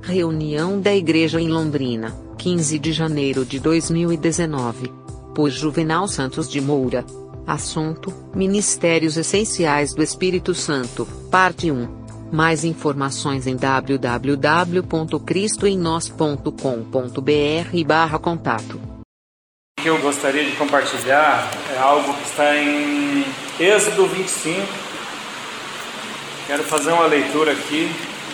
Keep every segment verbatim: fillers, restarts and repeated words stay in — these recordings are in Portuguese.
Reunião da Igreja em Londrina, quinze de janeiro de dois mil e dezenove. Por Juvenal Santos de Moura. Assunto: Ministérios Essenciais do Espírito Santo, parte um. Mais informações em w w w ponto cristo em nós ponto com ponto b r barra contato. O que eu gostaria de compartilhar é algo que está em Êxodo vinte e cinco. Quero fazer uma leitura aqui.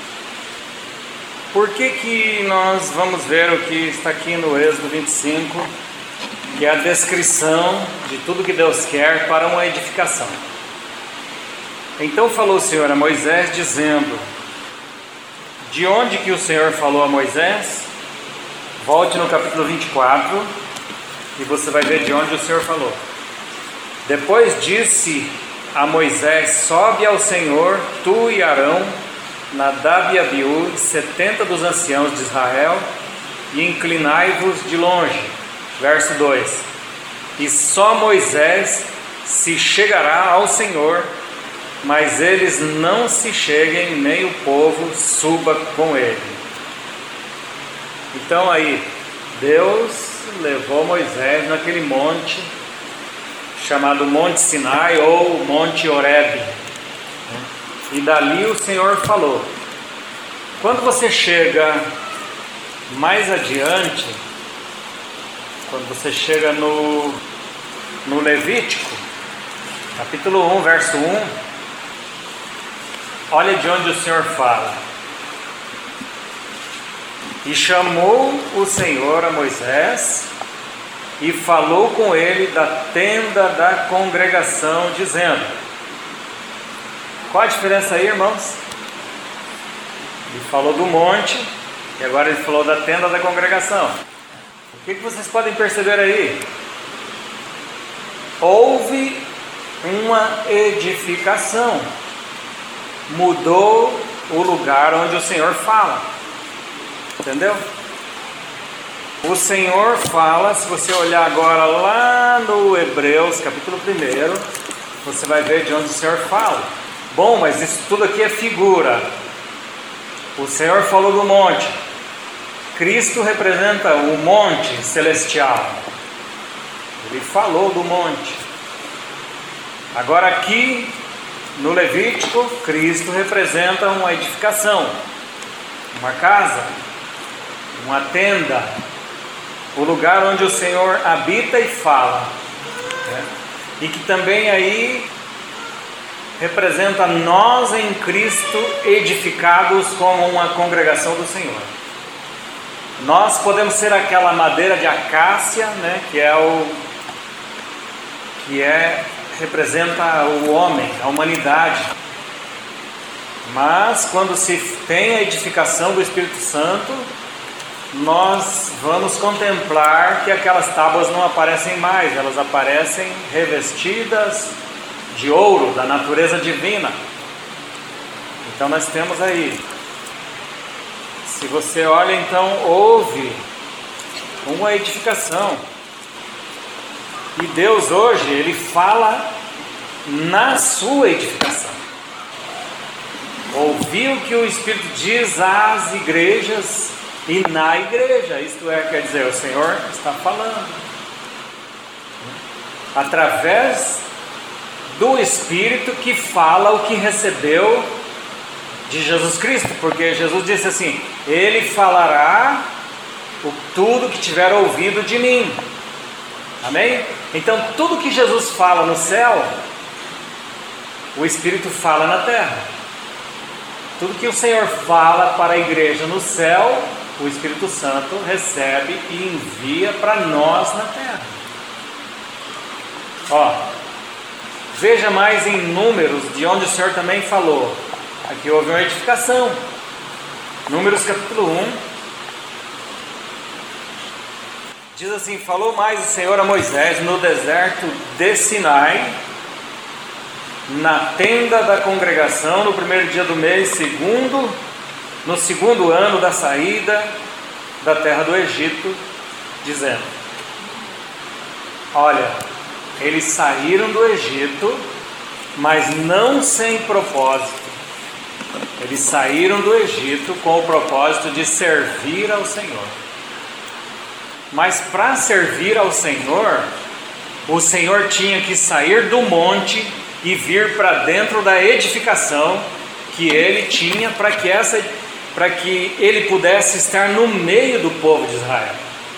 Por que que nós vamos ver o que está aqui no Êxodo vinte e cinco, que é a descrição de tudo que Deus quer para uma edificação. Então falou o Senhor a Moisés, dizendo: de onde que o Senhor falou a Moisés? Volte no capítulo vinte e quatro e você vai ver de onde o Senhor falou. Depois disse a Moisés: sobe ao Senhor, tu e Arão, Nadab e Abiú, setenta dos anciãos de Israel, e inclinai-vos de longe. Verso dois. E só Moisés se chegará ao Senhor, mas eles não se cheguem, nem o povo suba com ele. Então aí, Deus levou Moisés naquele monte, chamado Monte Sinai ou Monte Horebe. E dali o Senhor falou. Quando você chega mais adiante, quando você chega no, no Levítico, capítulo um, verso um, olha de onde o Senhor fala. E chamou o Senhor a Moisés e falou com ele da tenda da congregação, dizendo... Qual a diferença aí, irmãos? Ele falou do monte e agora ele falou da tenda da congregação. O que que vocês podem perceber aí? Houve uma edificação. Mudou o lugar onde o Senhor fala. Entendeu? O Senhor fala, se você olhar agora lá no Hebreus, capítulo um, você vai ver de onde o Senhor fala. Bom, mas isso tudo aqui é figura. O Senhor falou do monte. Cristo representa o monte celestial. Ele falou do monte. Agora aqui no Levítico, Cristo representa uma edificação, uma casa, uma tenda, o lugar onde o Senhor habita e fala, né? E que também aí representa nós em Cristo edificados como uma congregação do Senhor. Nós podemos ser aquela madeira de acácia, né, que é o que é representa o homem, a humanidade. Mas quando se tem a edificação do Espírito Santo, nós vamos contemplar que aquelas tábuas não aparecem mais, elas aparecem revestidas de ouro, da natureza divina. Então nós temos aí, se você olha, então houve uma edificação. E Deus hoje, Ele fala na sua edificação. Ouviu o que o Espírito diz às igrejas e na igreja, isto é, quer dizer, o Senhor está falando através do Espírito que fala o que recebeu de Jesus Cristo, porque Jesus disse assim: Ele falará o, tudo que tiver ouvido de mim. Amém? Então tudo que Jesus fala no céu, o Espírito fala na terra. Tudo que o Senhor fala para a igreja no céu, o Espírito Santo recebe e envia para nós na terra. Ó, veja mais em Números, de onde o Senhor também falou. Aqui houve uma edificação. Números capítulo um. Diz assim: falou mais o Senhor a Moisés no deserto de Sinai, na tenda da congregação, no primeiro dia do mês segundo, no segundo ano da saída da terra do Egito, dizendo: olha, eles saíram do Egito, mas não sem propósito. Eles saíram do Egito com o propósito de servir ao Senhor. Mas para servir ao Senhor, o Senhor tinha que sair do monte e vir para dentro da edificação que ele tinha para que, essa, para que ele pudesse estar no meio do povo de Israel.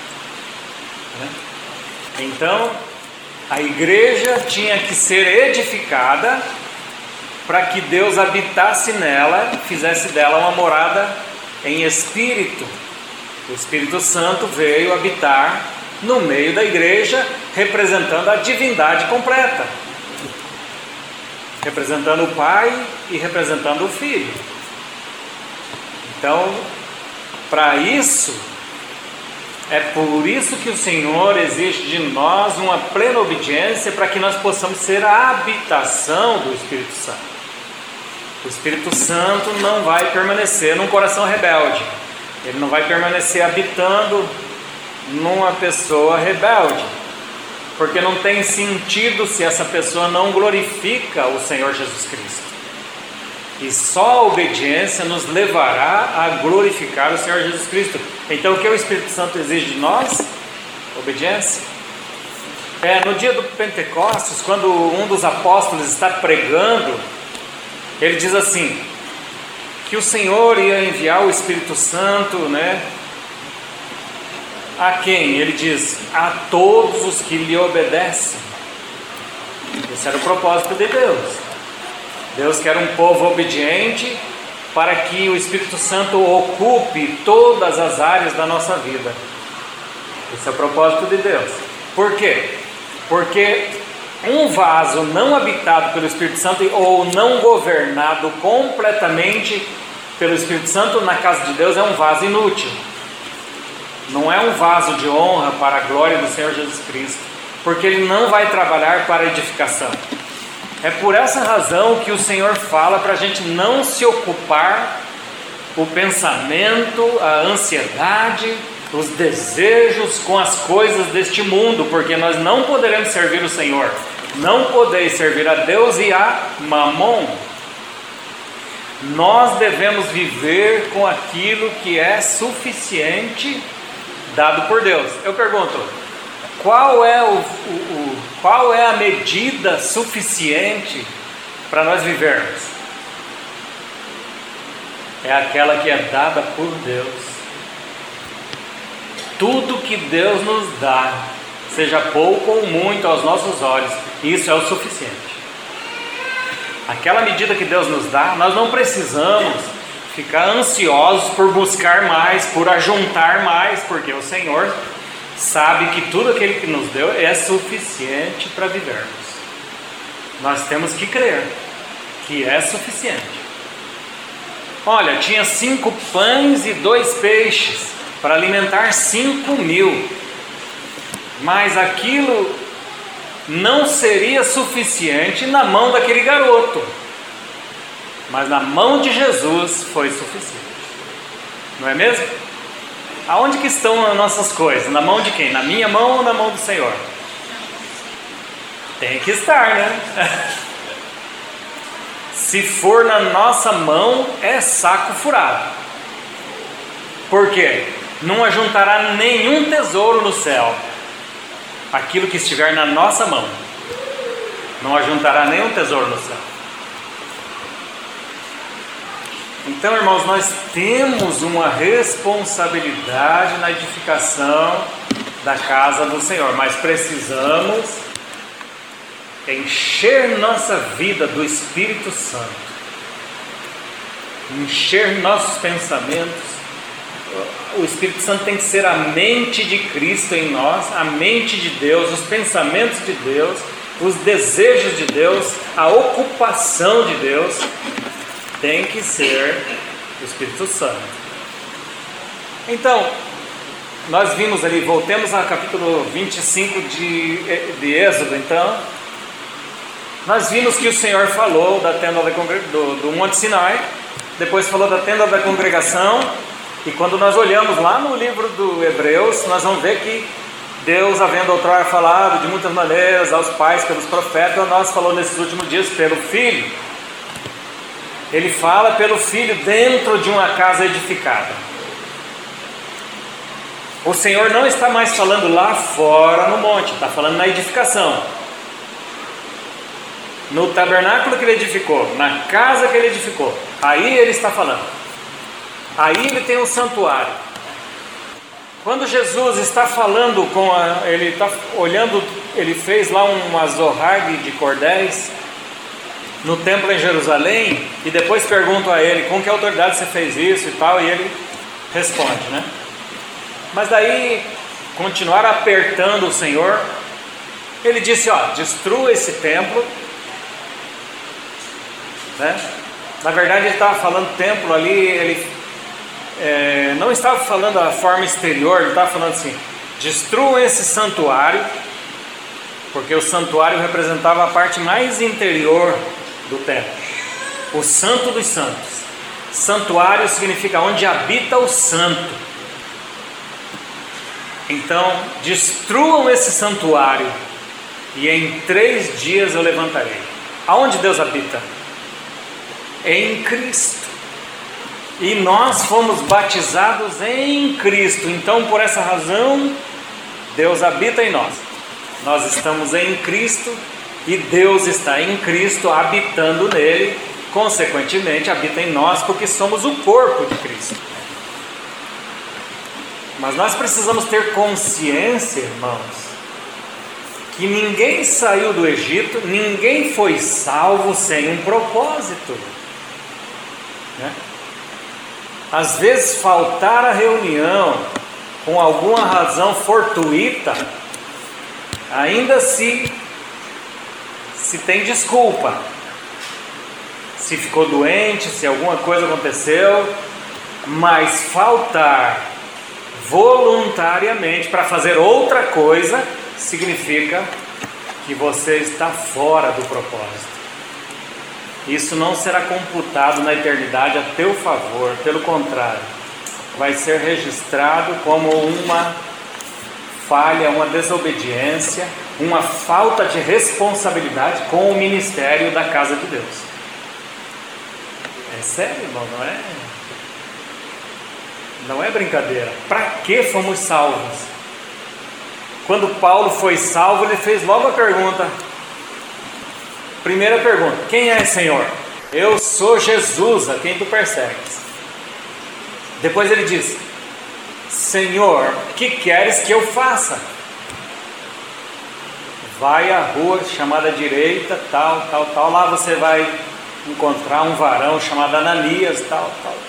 Então, a igreja tinha que ser edificada para que Deus habitasse nela, fizesse dela uma morada em espírito. O Espírito Santo veio habitar no meio da igreja, representando a divindade completa, representando o Pai e representando o Filho. Então, para isso, é por isso que o Senhor exige de nós uma plena obediência, para que nós possamos ser a habitação do Espírito Santo. O Espírito Santo não vai permanecer num coração rebelde, ele não vai permanecer habitando numa pessoa rebelde, porque não tem sentido se essa pessoa não glorifica o Senhor Jesus Cristo. E só a obediência nos levará a glorificar o Senhor Jesus Cristo. Então, o que o Espírito Santo exige de nós? Obediência. É, no dia do Pentecostes, quando um dos apóstolos está pregando, ele diz assim, que o Senhor ia enviar o Espírito Santo, né? A quem? Ele diz, a todos os que lhe obedecem. Esse era o propósito de Deus. Deus quer um povo obediente para que o Espírito Santo ocupe todas as áreas da nossa vida. Esse é o propósito de Deus. Por quê? Porque um vaso não habitado pelo Espírito Santo ou não governado completamente pelo Espírito Santo na casa de Deus é um vaso inútil. Não é um vaso de honra para a glória do Senhor Jesus Cristo, porque ele não vai trabalhar para a edificação. É por essa razão que o Senhor fala para a gente não se ocupar o pensamento, a ansiedade, os desejos com as coisas deste mundo, porque nós não poderemos servir o Senhor. Não podeis servir a Deus e a Mamon. Nós devemos viver com aquilo que é suficiente dado por Deus. Eu pergunto, qual é, o, o, o, qual é a medida suficiente para nós vivermos? É aquela que é dada por Deus. Tudo que Deus nos dá, seja pouco ou muito aos nossos olhos, isso é o suficiente. Aquela medida que Deus nos dá, nós não precisamos ficar ansiosos por buscar mais, por ajuntar mais, porque o Senhor sabe que tudo aquilo que nos deu é suficiente para vivermos. Nós temos que crer que é suficiente. Olha, tinha cinco pães e dois peixes para alimentar cinco mil, mas aquilo não seria suficiente na mão daquele garoto, mas na mão de Jesus foi suficiente, não é mesmo? Aonde que estão as nossas coisas? Na mão de quem? Na minha mão ou na mão do Senhor? Tem que estar, né? Se for na nossa mão, é saco furado. Por quê? Não ajuntará nenhum tesouro no céu. Aquilo que estiver na nossa mão, não ajuntará nenhum tesouro no céu. Então, irmãos, nós temos uma responsabilidade na edificação da casa do Senhor, mas precisamos encher nossa vida do Espírito Santo, encher nossos pensamentos. O Espírito Santo tem que ser a mente de Cristo em nós, a mente de Deus, os pensamentos de Deus, os desejos de Deus, a ocupação de Deus tem que ser o Espírito Santo. Então, nós vimos ali, voltemos ao capítulo vinte e cinco de, de Êxodo. Então, nós vimos que o Senhor falou da tenda da, do, do Monte Sinai, depois falou da tenda da congregação. E quando nós olhamos lá no livro do Hebreus, nós vamos ver que Deus, havendo outrora falado de muitas maneiras aos pais pelos profetas, nós falou nesses últimos dias pelo Filho. Ele fala pelo Filho dentro de uma casa edificada. O Senhor não está mais falando lá fora no monte, está falando na edificação. No tabernáculo que ele edificou, na casa que ele edificou, aí ele está falando. Aí ele tem um santuário. Quando Jesus está falando com a, ele está olhando, ele fez lá um azorrague de cordéis no templo em Jerusalém, e depois perguntam a ele com que autoridade você fez isso e tal, e ele responde, né? Mas daí continuaram apertando o Senhor. Ele disse, ó, destrua esse templo, né? Na verdade ele estava falando templo ali, ele é, não estava falando a forma exterior, ele estava falando assim, destrua esse santuário, porque o santuário representava a parte mais interior do templo, o santo dos santos. Santuário significa onde habita o santo. Então destruam esse santuário e em três dias eu levantarei. Aonde Deus habita? Em Cristo. E nós fomos batizados em Cristo. Então por essa razão Deus habita em nós. Nós estamos em Cristo e Deus está em Cristo, habitando nele, consequentemente habita em nós, porque somos o corpo de Cristo. Mas nós precisamos ter consciência, irmãos, que ninguém saiu do Egito, ninguém foi salvo sem um propósito, né? Às vezes faltar a reunião com alguma razão fortuita, ainda se se tem desculpa, se ficou doente, se alguma coisa aconteceu, mas faltar voluntariamente para fazer outra coisa significa que você está fora do propósito. Isso não será computado na eternidade a teu favor, pelo contrário, vai ser registrado como uma falha, uma desobediência, uma falta de responsabilidade com o ministério da casa de Deus. É sério, irmão, não é? Não é brincadeira. Para que fomos salvos? Quando Paulo foi salvo, ele fez logo a pergunta. Primeira pergunta: quem é, Senhor? Eu sou Jesus, a quem tu persegues. Depois ele diz: Senhor, o que queres que eu faça? Vai à rua chamada direita, tal, tal, tal. Lá você vai encontrar um varão chamado Ananias, tal, tal, tal.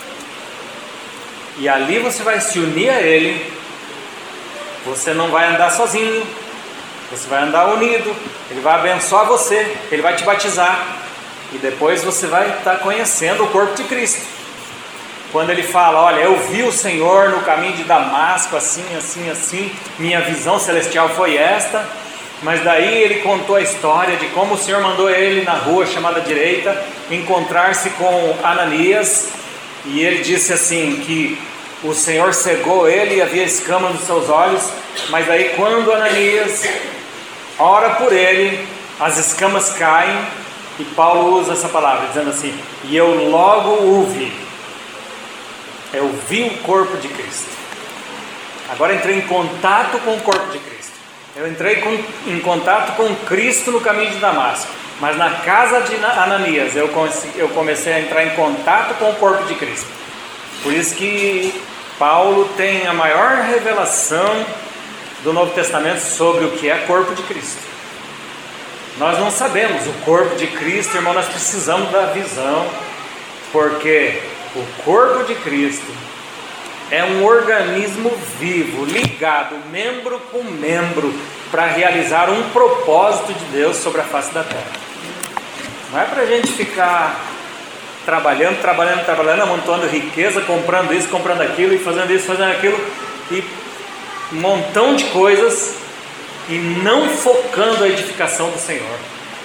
E ali você vai se unir a ele. Você não vai andar sozinho, você vai andar unido. Ele vai abençoar você, ele vai te batizar, e depois você vai estar conhecendo o corpo de Cristo. Quando ele fala: olha, eu vi o Senhor no caminho de Damasco, assim, assim, assim, minha visão celestial foi esta. Mas daí ele contou a história de como o Senhor mandou ele na rua chamada direita encontrar-se com Ananias, e ele disse assim que o Senhor cegou ele e havia escama nos seus olhos. Mas aí quando Ananias ora por ele, as escamas caem, e Paulo usa essa palavra dizendo assim: e eu logo o vi. Eu vi o corpo de Cristo. Agora entrei em contato com o corpo de Cristo. Eu entrei com, em contato com Cristo no caminho de Damasco. Mas na casa de Ananias eu, eu comecei a entrar em contato com o corpo de Cristo. Por isso que Paulo tem a maior revelação do Novo Testamento sobre o que é corpo de Cristo. Nós não sabemos o corpo de Cristo, irmão. Nós precisamos da visão, porque o corpo de Cristo é um organismo vivo, ligado, membro com membro, para realizar um propósito de Deus sobre a face da terra. Não é para a gente ficar trabalhando, trabalhando, trabalhando, amontoando riqueza, comprando isso, comprando aquilo, e fazendo isso, fazendo aquilo, e um montão de coisas, e não focando a edificação do Senhor.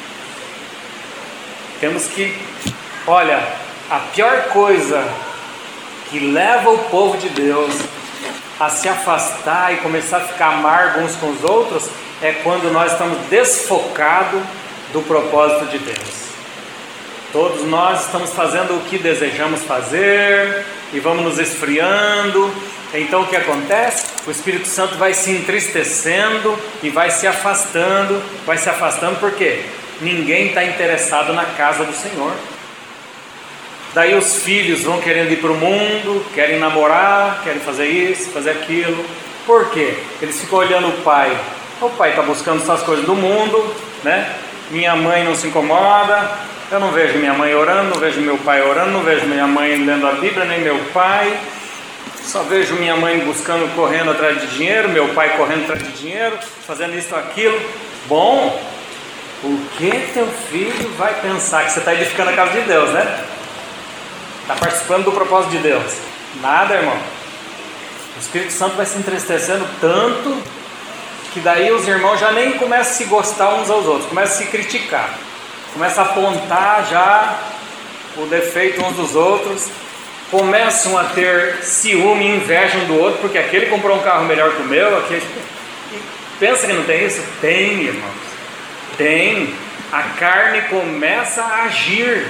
Temos que, olha, a pior coisa que leva o povo de Deus a se afastar e começar a ficar amargo uns com os outros é quando nós estamos desfocados do propósito de Deus. Todos nós estamos fazendo o que desejamos fazer e vamos nos esfriando. Então o que acontece? O Espírito Santo vai se entristecendo e vai se afastando. Vai se afastando porque ninguém está interessado na casa do Senhor. Daí os filhos vão querendo ir para o mundo, querem namorar, querem fazer isso, fazer aquilo. Por quê? Eles ficam olhando o pai. O pai está buscando essas coisas do mundo, né? Minha mãe não se incomoda. Eu não vejo minha mãe orando, não vejo meu pai orando, não vejo minha mãe lendo a Bíblia, nem meu pai. Só vejo minha mãe buscando, correndo atrás de dinheiro, meu pai correndo atrás de dinheiro, fazendo isso ou aquilo. Bom, o que teu filho vai pensar? Que você está edificando a casa de Deus, né? Está participando do propósito de Deus. Nada, irmão. O Espírito Santo vai se entristecendo tanto que daí os irmãos já nem começam a se gostar uns aos outros, começam a se criticar, começam a apontar já o defeito uns dos outros, começam a ter ciúme e inveja um do outro, porque aquele comprou um carro melhor que o meu, aquele... Pensa que não tem isso? Tem, irmãos. Tem. A carne começa a agir.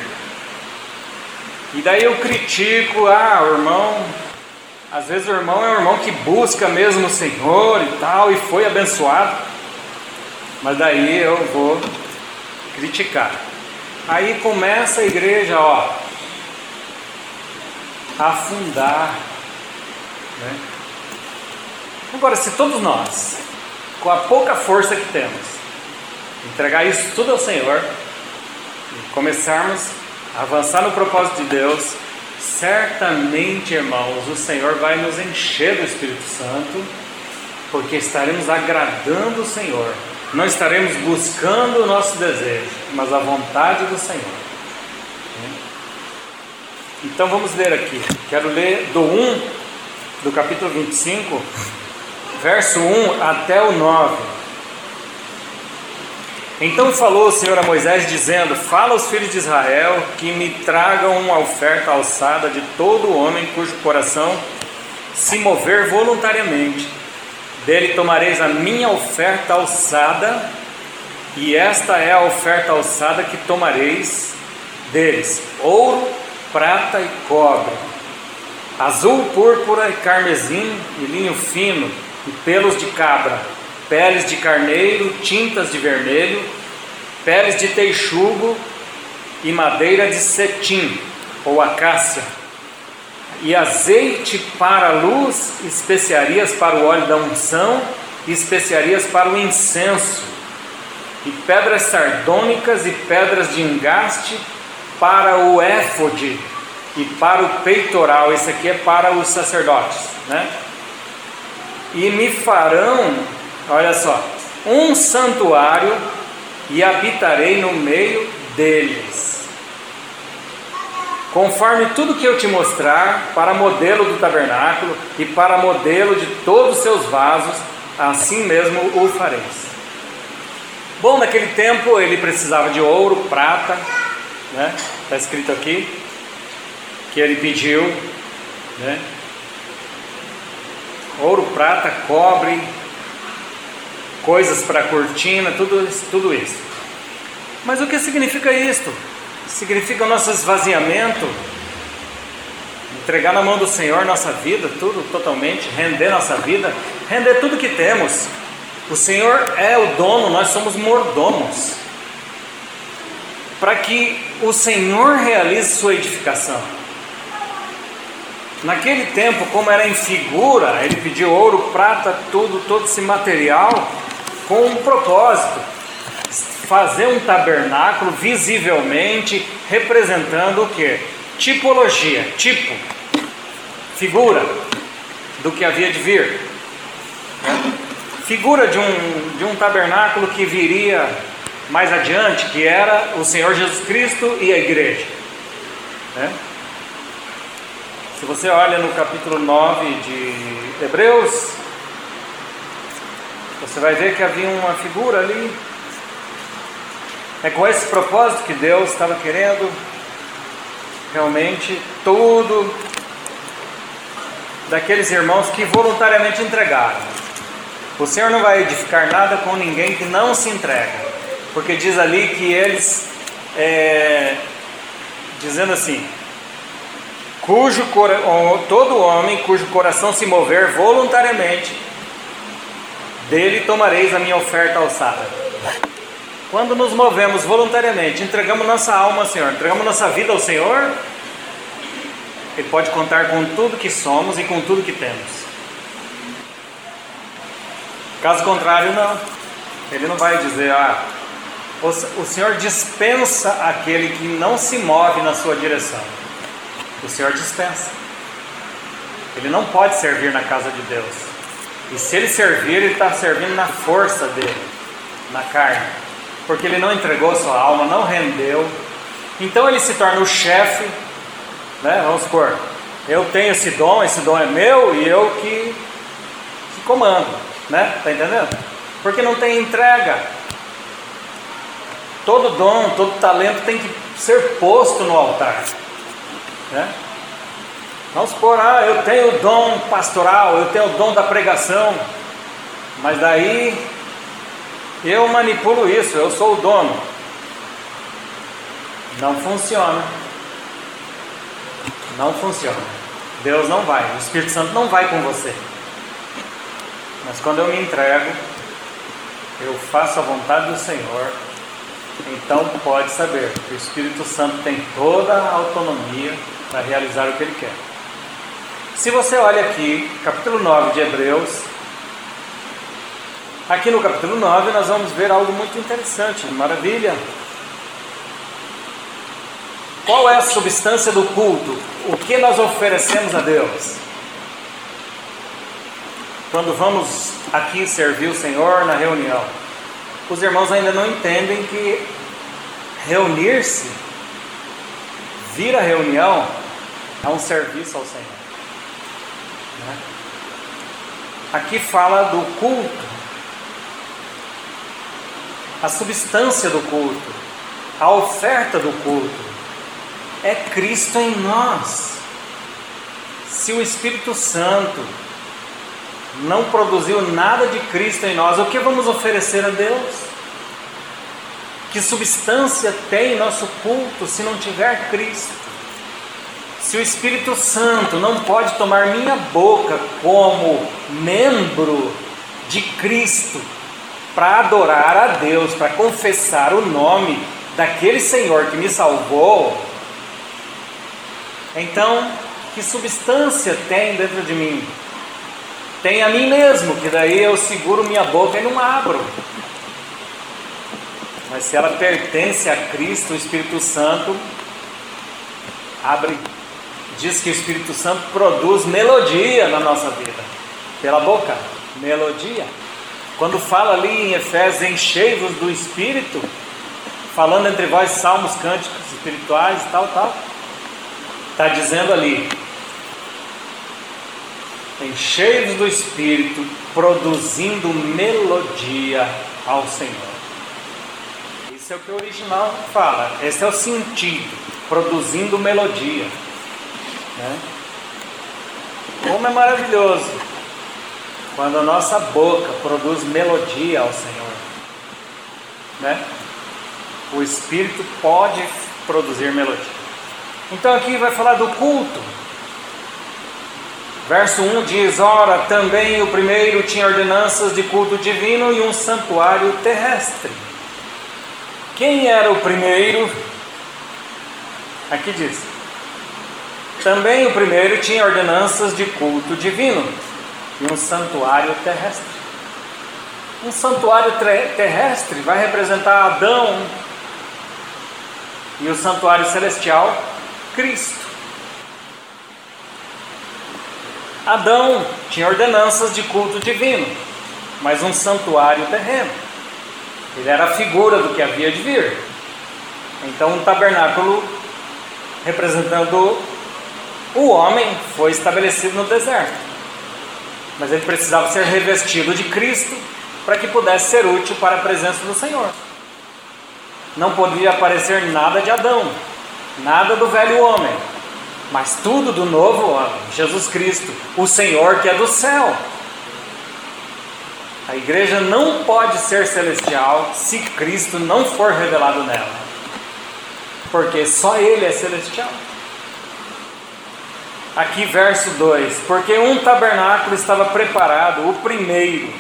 E daí eu critico, ah, o irmão, às vezes o irmão é um irmão que busca mesmo o Senhor e tal, e foi abençoado, mas daí eu vou criticar. Aí começa a igreja, ó, a afundar, né? Agora, se todos nós, com a pouca força que temos, entregar isso tudo ao Senhor, e começarmos avançar no propósito de Deus, certamente, irmãos, o Senhor vai nos encher do Espírito Santo, porque estaremos agradando o Senhor, não estaremos buscando o nosso desejo, mas a vontade do Senhor. Então vamos ler aqui, quero ler do um, do capítulo vinte e cinco, verso um até o nove. Então falou o Senhor a Moisés, dizendo: fala aos filhos de Israel que me tragam uma oferta alçada de todo homem cujo coração se mover voluntariamente. Dele tomareis a minha oferta alçada, e esta é a oferta alçada que tomareis deles: ouro, prata e cobre, azul, púrpura e carmesim, e linho fino, e pelos de cabra, peles de carneiro, tintas de vermelho, peles de teixugo e madeira de cetim ou acácia, e azeite para a luz, especiarias para o óleo da unção, e especiarias para o incenso, e pedras sardônicas e pedras de engaste para o éfode e para o peitoral. Esse aqui é para os sacerdotes, né? E me farão, olha só, um santuário, e habitarei no meio deles, conforme tudo que eu te mostrar, para modelo do tabernáculo e para modelo de todos os seus vasos, assim mesmo o fareis. Bom, naquele tempo ele precisava de ouro, prata, né? Está escrito aqui que ele pediu, né? Ouro, prata, cobre, coisas para cortina, tudo isso, tudo isso. Mas o que significa isto? Significa o nosso esvaziamento, entregar na mão do Senhor nossa vida, tudo totalmente, render nossa vida, render tudo que temos. O Senhor é o dono, nós somos mordomos, para que o Senhor realize sua edificação. Naquele tempo, como era em figura, ele pediu ouro, prata, tudo, todo esse material, com um propósito: fazer um tabernáculo visivelmente representando o que? Tipologia, tipo, figura do que havia de vir, né? Figura de um, de um tabernáculo que viria mais adiante, que era o Senhor Jesus Cristo e a igreja, né? Se você olha no capítulo nove de Hebreus, você vai ver que havia uma figura ali. É com esse propósito que Deus estava querendo realmente tudo daqueles irmãos que voluntariamente entregaram. O Senhor não vai edificar nada com ninguém que não se entrega, porque diz ali que eles é, dizendo assim: cujo cora... todo homem cujo coração se mover voluntariamente, dele tomareis a minha oferta alçada. Quando nos movemos voluntariamente, entregamos nossa alma ao Senhor, entregamos nossa vida ao Senhor, Ele pode contar com tudo que somos e com tudo que temos. Caso contrário, não. Ele não vai dizer: ah, o Senhor dispensa aquele que não se move na sua direção. O Senhor dispensa. Ele não pode servir na casa de Deus. E se ele servir, ele está servindo na força dele, na carne, porque ele não entregou sua alma, não rendeu. Então ele se torna o chefe, né? Vamos supor, eu tenho esse dom, esse dom é meu e eu que, que comando, né? Está entendendo? Porque não tem entrega. Todo dom, todo talento tem que ser posto no altar, né? Vamos supor, ah, eu tenho o dom pastoral, eu tenho o dom da pregação, mas daí eu manipulo isso, eu sou o dono. Não funciona. Não funciona. Deus não vai, o Espírito Santo não vai com você. Mas quando eu me entrego, eu faço a vontade do Senhor, então pode saber que o Espírito Santo tem toda a autonomia para realizar o que Ele quer. Se você olha aqui, capítulo nove de Hebreus, aqui no capítulo nove nós vamos ver algo muito interessante, maravilha. Qual é a substância do culto? O que nós oferecemos a Deus? Quando vamos aqui servir o Senhor na reunião, os irmãos ainda não entendem que reunir-se, vir à reunião, é um serviço ao Senhor. Aqui fala do culto, a substância do culto, a oferta do culto é Cristo em nós. Se o Espírito Santo não produziu nada de Cristo em nós, o que vamos oferecer a Deus? Que substância tem nosso culto se não tiver Cristo? Se o Espírito Santo não pode tomar minha boca como membro de Cristo para adorar a Deus, para confessar o nome daquele Senhor que me salvou, então que substância tem dentro de mim? Tem a mim mesmo, que daí eu seguro minha boca e não abro. Mas se ela pertence a Cristo, o Espírito Santo abre. Diz que o Espírito Santo produz melodia na nossa vida, pela boca, melodia. Quando fala ali em Efésios, enchei-vos do Espírito, falando entre vós salmos, cânticos espirituais e tal, tal, está dizendo ali, enchei-vos do Espírito, produzindo melodia ao Senhor. Isso é o que o original fala, esse é o sentido, produzindo melodia. Né? Como é maravilhoso quando a nossa boca produz melodia ao Senhor, né? O Espírito pode produzir melodia. Então aqui vai falar do culto. Verso um diz: ora, também o primeiro tinha ordenanças de culto divino e um santuário terrestre. Quem era o primeiro? Aqui diz: também o primeiro tinha ordenanças de culto divino e um santuário terrestre. Um santuário terrestre vai representar Adão e o santuário celestial, Cristo. Adão tinha ordenanças de culto divino, mas um santuário terreno. Ele era a figura do que havia de vir. Então um tabernáculo representando o homem foi estabelecido no deserto, mas ele precisava ser revestido de Cristo para que pudesse ser útil para a presença do Senhor. Não podia aparecer nada de Adão, nada do velho homem, mas tudo do novo homem, Jesus Cristo, o Senhor que é do céu. A igreja não pode ser celestial se Cristo não for revelado nela. porque só Ele é celestial. Aqui verso dois, porque um tabernáculo estava preparado, o primeiro,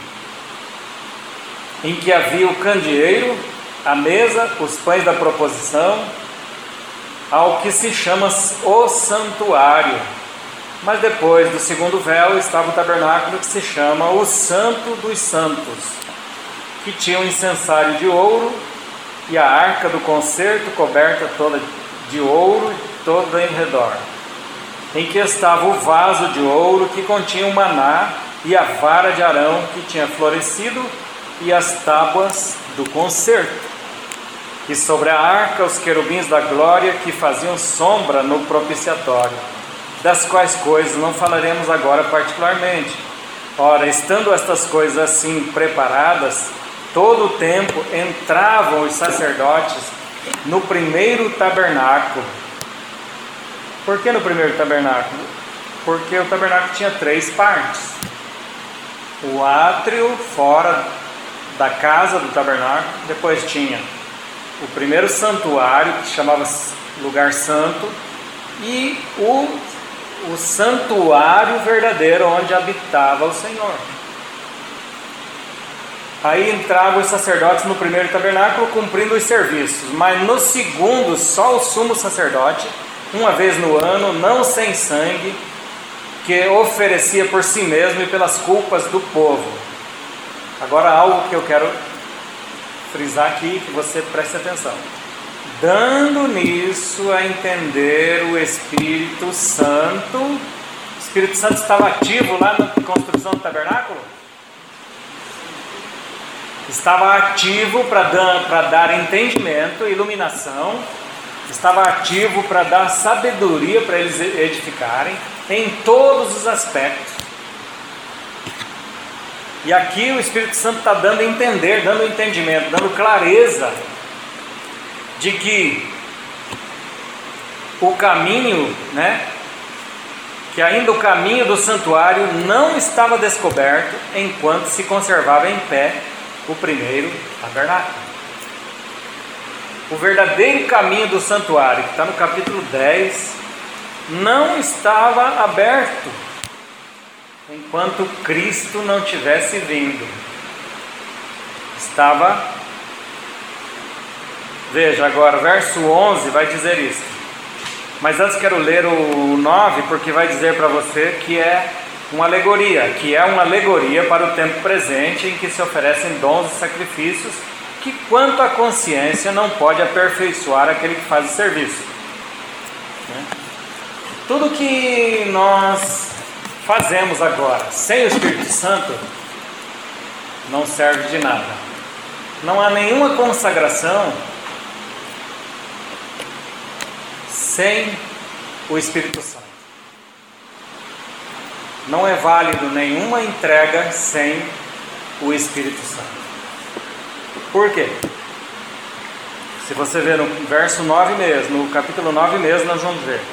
em que havia o candeeiro, a mesa, os pães da proposição, ao que se chama o santuário. Mas depois do segundo véu estava o tabernáculo que se chama o Santo dos Santos, que tinha um incensário de ouro e a arca do concerto coberta toda de ouro, toda em redor, em que estava o vaso de ouro que continha o maná e a vara de Arão que tinha florescido e as tábuas do concerto. E sobre a arca os querubins da glória que faziam sombra no propiciatório, das quais coisas não falaremos agora particularmente. Ora, estando estas coisas assim preparadas, todo o tempo entravam os sacerdotes no primeiro tabernáculo. Por que no primeiro tabernáculo? Porque o tabernáculo tinha três partes. O átrio fora da casa do tabernáculo, depois tinha o primeiro santuário, que chamava lugar santo, e o, o santuário verdadeiro, onde habitava o Senhor. Aí entravam os sacerdotes no primeiro tabernáculo, cumprindo os serviços, mas no segundo, só o sumo sacerdote, uma vez no ano, não sem sangue, que oferecia por si mesmo e pelas culpas do povo. Agora, algo que eu quero frisar aqui, que você preste atenção. Dando nisso a entender o Espírito Santo. O Espírito Santo estava ativo lá na construção do tabernáculo? Estava ativo para dar, para dar entendimento, iluminação. Estava ativo para dar sabedoria para eles edificarem em todos os aspectos. E aqui o Espírito Santo está dando a entender, dando entendimento, dando clareza de que o caminho, né, que ainda o caminho do santuário não estava descoberto enquanto se conservava em pé o primeiro tabernáculo. O verdadeiro caminho do santuário, que está no capítulo dez, não estava aberto enquanto Cristo não tivesse vindo. Estava, veja agora, verso onze vai dizer isso. Mas antes quero ler o nove, porque vai dizer para você que é uma alegoria, que é uma alegoria para o tempo presente, em que se oferecem dons e sacrifícios, que quanto à consciência não pode aperfeiçoar aquele que faz o serviço. Tudo que nós fazemos agora sem o Espírito Santo não serve de nada. Não há nenhuma consagração sem o Espírito Santo. Não é válido nenhuma entrega sem o Espírito Santo. Por quê? Se você ver no verso nove mesmo, no capítulo nove mesmo, nós vamos ver.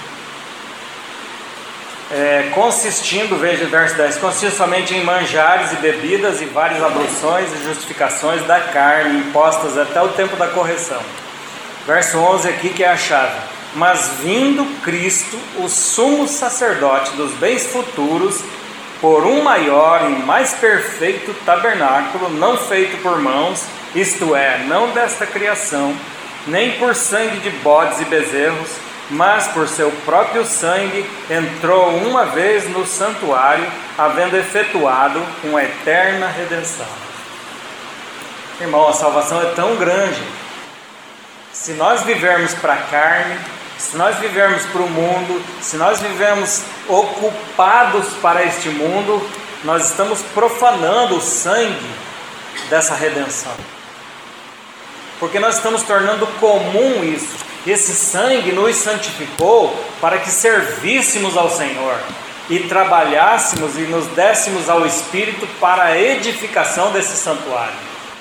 É, consistindo, veja o verso dez, consistindo somente em manjares e bebidas e várias abluções e justificações da carne, impostas até o tempo da correção. Verso onze aqui que é a chave. Mas vindo Cristo, o sumo sacerdote dos bens futuros, por um maior e mais perfeito tabernáculo, não feito por mãos, isto é, não desta criação, nem por sangue de bodes e bezerros, mas por seu próprio sangue, entrou uma vez no santuário, havendo efetuado uma eterna redenção. Irmão, a salvação é tão grande. Se nós vivermos para a carne, se nós vivermos para o mundo, se nós vivemos ocupados para este mundo, nós estamos profanando o sangue dessa redenção. Porque nós estamos tornando comum isso. Esse sangue nos santificou para que servíssemos ao Senhor e trabalhássemos e nos dessemos ao Espírito para a edificação desse santuário.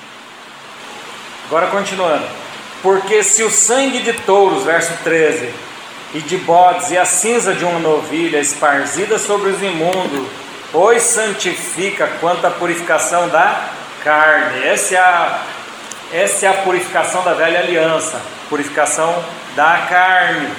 Agora continuando. Porque se o sangue de touros, verso treze, e de bodes e a cinza de uma novilha esparzida sobre os imundos, os santifica quanto à purificação da carne. Essa é a, essa é a purificação da velha aliança, purificação da carne.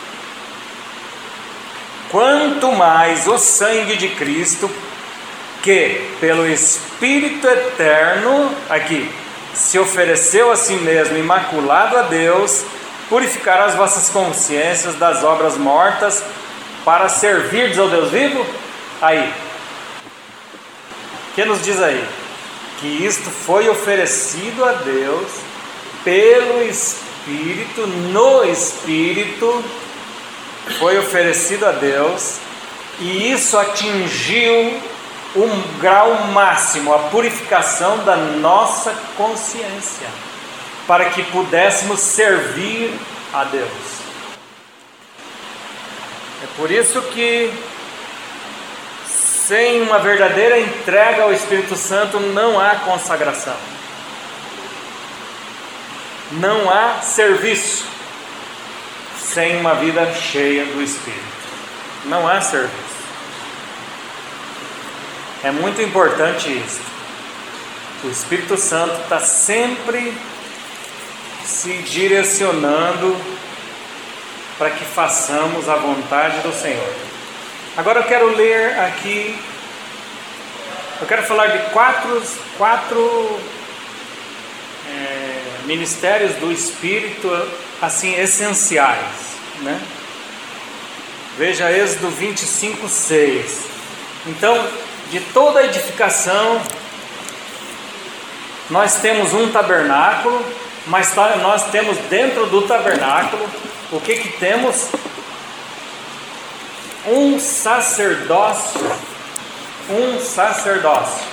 Quanto mais o sangue de Cristo, que pelo Espírito eterno, aqui, se ofereceu a si mesmo imaculado a Deus, purificará as vossas consciências das obras mortas, para servirdes ao Deus vivo? Aí, o que nos diz aí? Que isto foi oferecido a Deus pelo Espírito, no Espírito, foi oferecido a Deus, e isso atingiu um grau máximo, a purificação da nossa consciência, para que pudéssemos servir a Deus. É por isso que, sem uma verdadeira entrega ao Espírito Santo, não há consagração, não há serviço. Sem uma vida cheia do Espírito, não há serviço. É muito importante isso. O Espírito Santo está sempre se direcionando para que façamos a vontade do Senhor. Agora eu quero ler aqui, eu quero falar de quatro, quatro é, ministérios do Espírito, assim, essenciais, né? Veja Êxodo vinte e cinco, seis. Então, de toda a edificação, nós temos um tabernáculo, mas nós temos dentro do tabernáculo, o que que temos? Um sacerdócio, um sacerdócio.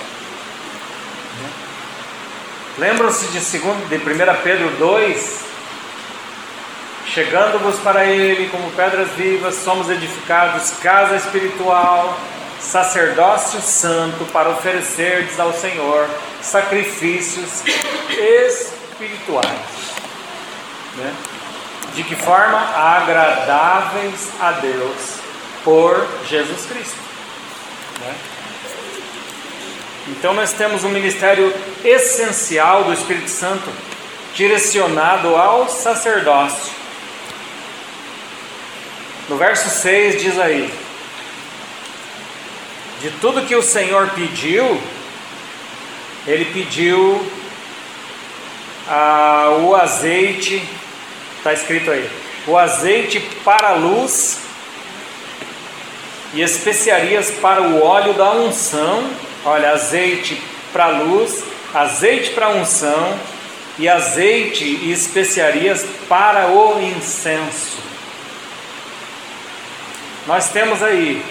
Lembram-se de, segundo, de primeira Pedro dois? Chegando-vos para Ele como pedras vivas, somos edificados casa espiritual, sacerdócio santo, para oferecerdes ao Senhor sacrifícios espirituais, né? De que forma? Agradáveis a Deus por Jesus Cristo, né? Então nós temos um ministério essencial do Espírito Santo, direcionado ao sacerdócio. No verso seis diz aí: de tudo que o Senhor pediu, Ele pediu ah, o azeite, está escrito aí, o azeite para a luz e especiarias para o óleo da unção. Olha, azeite para a luz, azeite para a unção e azeite e especiarias para o incenso. Nós temos aí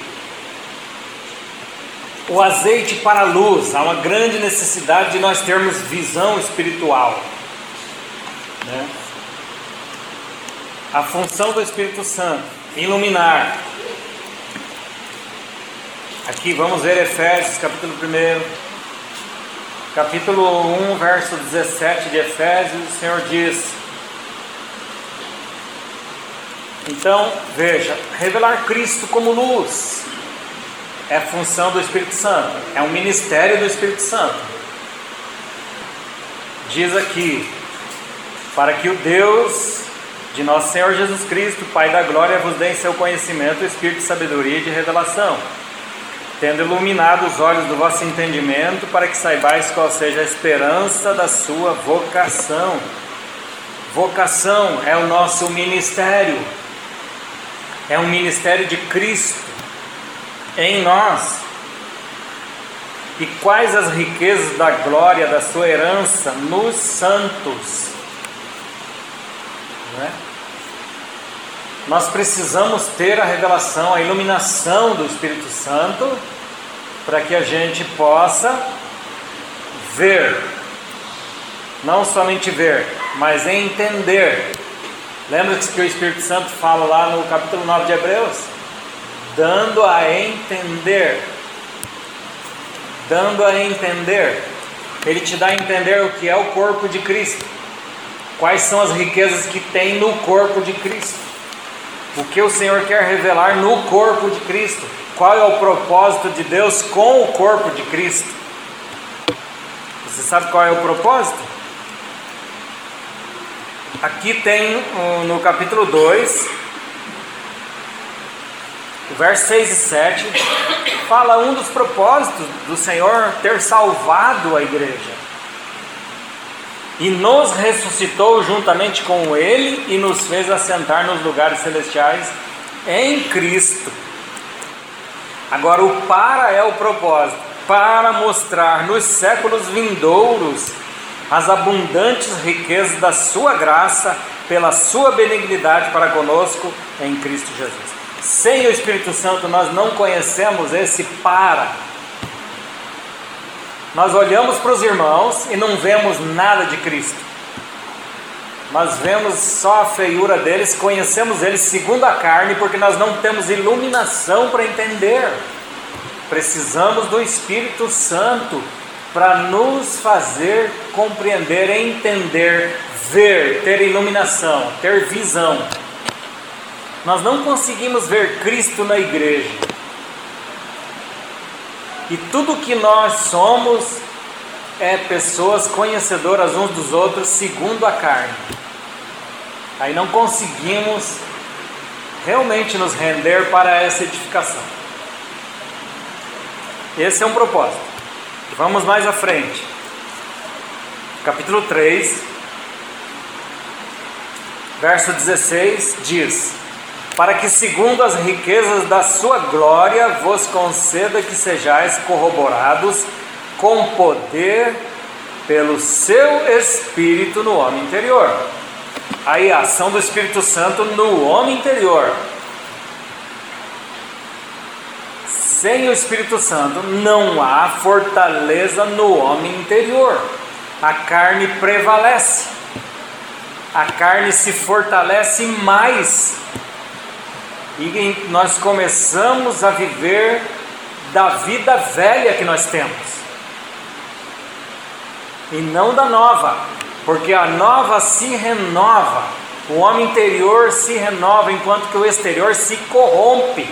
o azeite para a luz. Há uma grande necessidade de nós termos visão espiritual, né? A função do Espírito Santo, iluminar. Aqui vamos ver Efésios capítulo um, capítulo um, verso dezessete de Efésios. O Senhor diz: então, veja, revelar Cristo como luz é a função do Espírito Santo, é um ministério do Espírito Santo. Diz aqui: para que o Deus de nosso Senhor Jesus Cristo, Pai da glória, vos dê em seu conhecimento o espírito de sabedoria e de revelação, tendo iluminado os olhos do vosso entendimento, para que saibais qual seja a esperança da sua vocação. Vocação é o nosso ministério, é um ministério de Cristo em nós. E quais as riquezas da glória da sua herança nos santos, não é? Nós precisamos ter a revelação, a iluminação do Espírito Santo, para que a gente possa ver, não somente ver, mas entender. Lembra-se que o Espírito Santo fala lá no capítulo nove de Hebreus? Dando a entender, dando a entender, Ele te dá a entender o que é o corpo de Cristo, quais são as riquezas que tem no corpo de Cristo, o que o Senhor quer revelar no corpo de Cristo, qual é o propósito de Deus com o corpo de Cristo. Você sabe qual é o propósito? Aqui tem no capítulo dois, versos seis e sete, fala um dos propósitos do Senhor ter salvado a igreja. E nos ressuscitou juntamente com Ele e nos fez assentar nos lugares celestiais em Cristo. Agora o para é o propósito, para mostrar nos séculos vindouros as abundantes riquezas da sua graça, pela sua benignidade para conosco em Cristo Jesus. Sem o Espírito Santo nós não conhecemos esse para. Nós olhamos para os irmãos e não vemos nada de Cristo. Nós vemos só a feiura deles, conhecemos eles segundo a carne, porque nós não temos iluminação para entender. Precisamos do Espírito Santo para nos fazer compreender, entender, ver, ter iluminação, ter visão. Nós não conseguimos ver Cristo na igreja. E tudo que nós somos é pessoas conhecedoras uns dos outros segundo a carne. Aí não conseguimos realmente nos render para essa edificação. Esse é um propósito. Vamos mais à frente. Capítulo três, verso dezesseis diz: para que segundo as riquezas da sua glória vos conceda que sejais corroborados com poder pelo seu Espírito no homem interior. Aí a ação do Espírito Santo no homem interior. Sem o Espírito Santo não há fortaleza no homem interior. A carne prevalece. A carne se fortalece mais. E nós começamos a viver da vida velha que nós temos. E não da nova. Porque a nova se renova. O homem interior se renova, enquanto que o exterior se corrompe.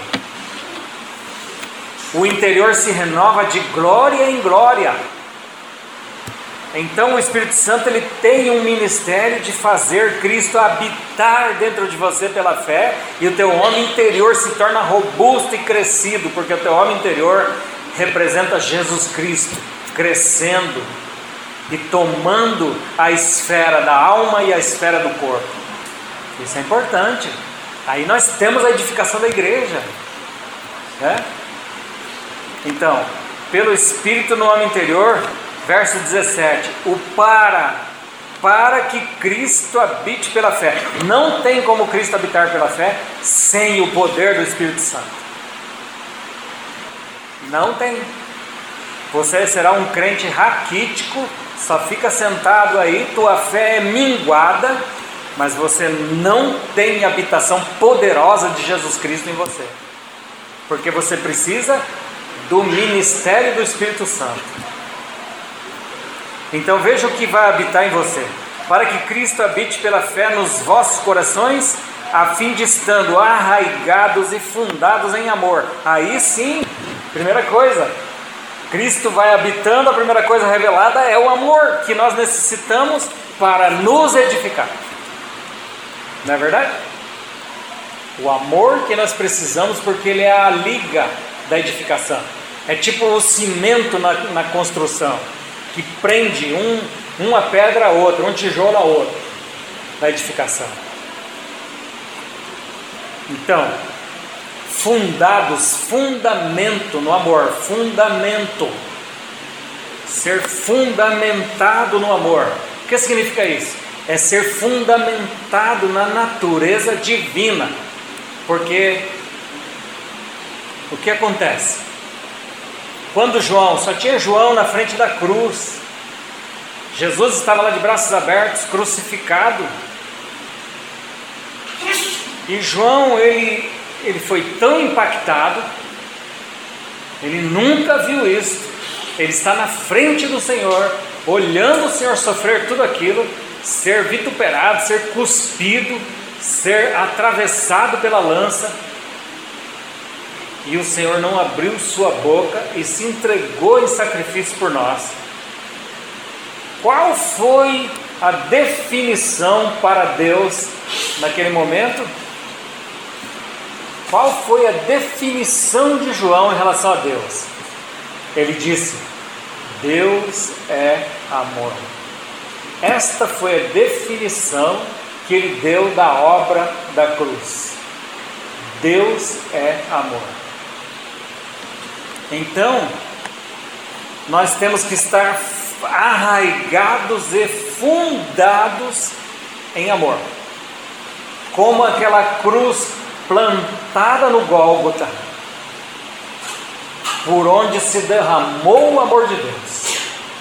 O interior se renova de glória em glória. Então o Espírito Santo ele tem um ministério de fazer Cristo habitar dentro de você pela fé, e o teu homem interior se torna robusto e crescido, porque o teu homem interior representa Jesus Cristo, crescendo e tomando a esfera da alma e a esfera do corpo. Isso é importante. Aí nós temos a edificação da igreja, né? Então, pelo Espírito no homem interior, verso dezessete, o para, para que Cristo habite pela fé. Não tem como Cristo habitar pela fé sem o poder do Espírito Santo. Não tem. Você será um crente raquítico, só fica sentado aí, tua fé é minguada, mas você não tem habitação poderosa de Jesus Cristo em você. Porque você precisa do ministério do Espírito Santo. Então veja o que vai habitar em você: para que Cristo habite pela fé nos vossos corações, a fim de estando arraigados e fundados em amor. Aí sim, primeira coisa, Cristo vai habitando. A primeira coisa revelada é o amor que nós necessitamos para nos edificar. Não é verdade? O amor que nós precisamos, porque ele é a liga da edificação. É tipo o cimento na, na construção, que prende um, uma pedra a outra, um tijolo a outro, da edificação. Então, fundados, fundamento no amor, fundamento, ser fundamentado no amor. O que significa isso? É ser fundamentado na natureza divina. Porque o que acontece? Quando João, só tinha João na frente da cruz, Jesus estava lá de braços abertos, crucificado, e João, ele, ele foi tão impactado, ele nunca viu isso, ele está na frente do Senhor, olhando o Senhor sofrer tudo aquilo, ser vituperado, ser cuspido, ser atravessado pela lança, e o Senhor não abriu sua boca e se entregou em sacrifício por nós. Qual foi a definição para Deus naquele momento? Qual foi a definição de João em relação a Deus? Ele disse: Deus é amor. Esta foi a definição que ele deu da obra da cruz. Deus é amor. Então, nós temos que estar arraigados e fundados em amor, como aquela cruz plantada no Gólgota, por onde se derramou o amor de Deus.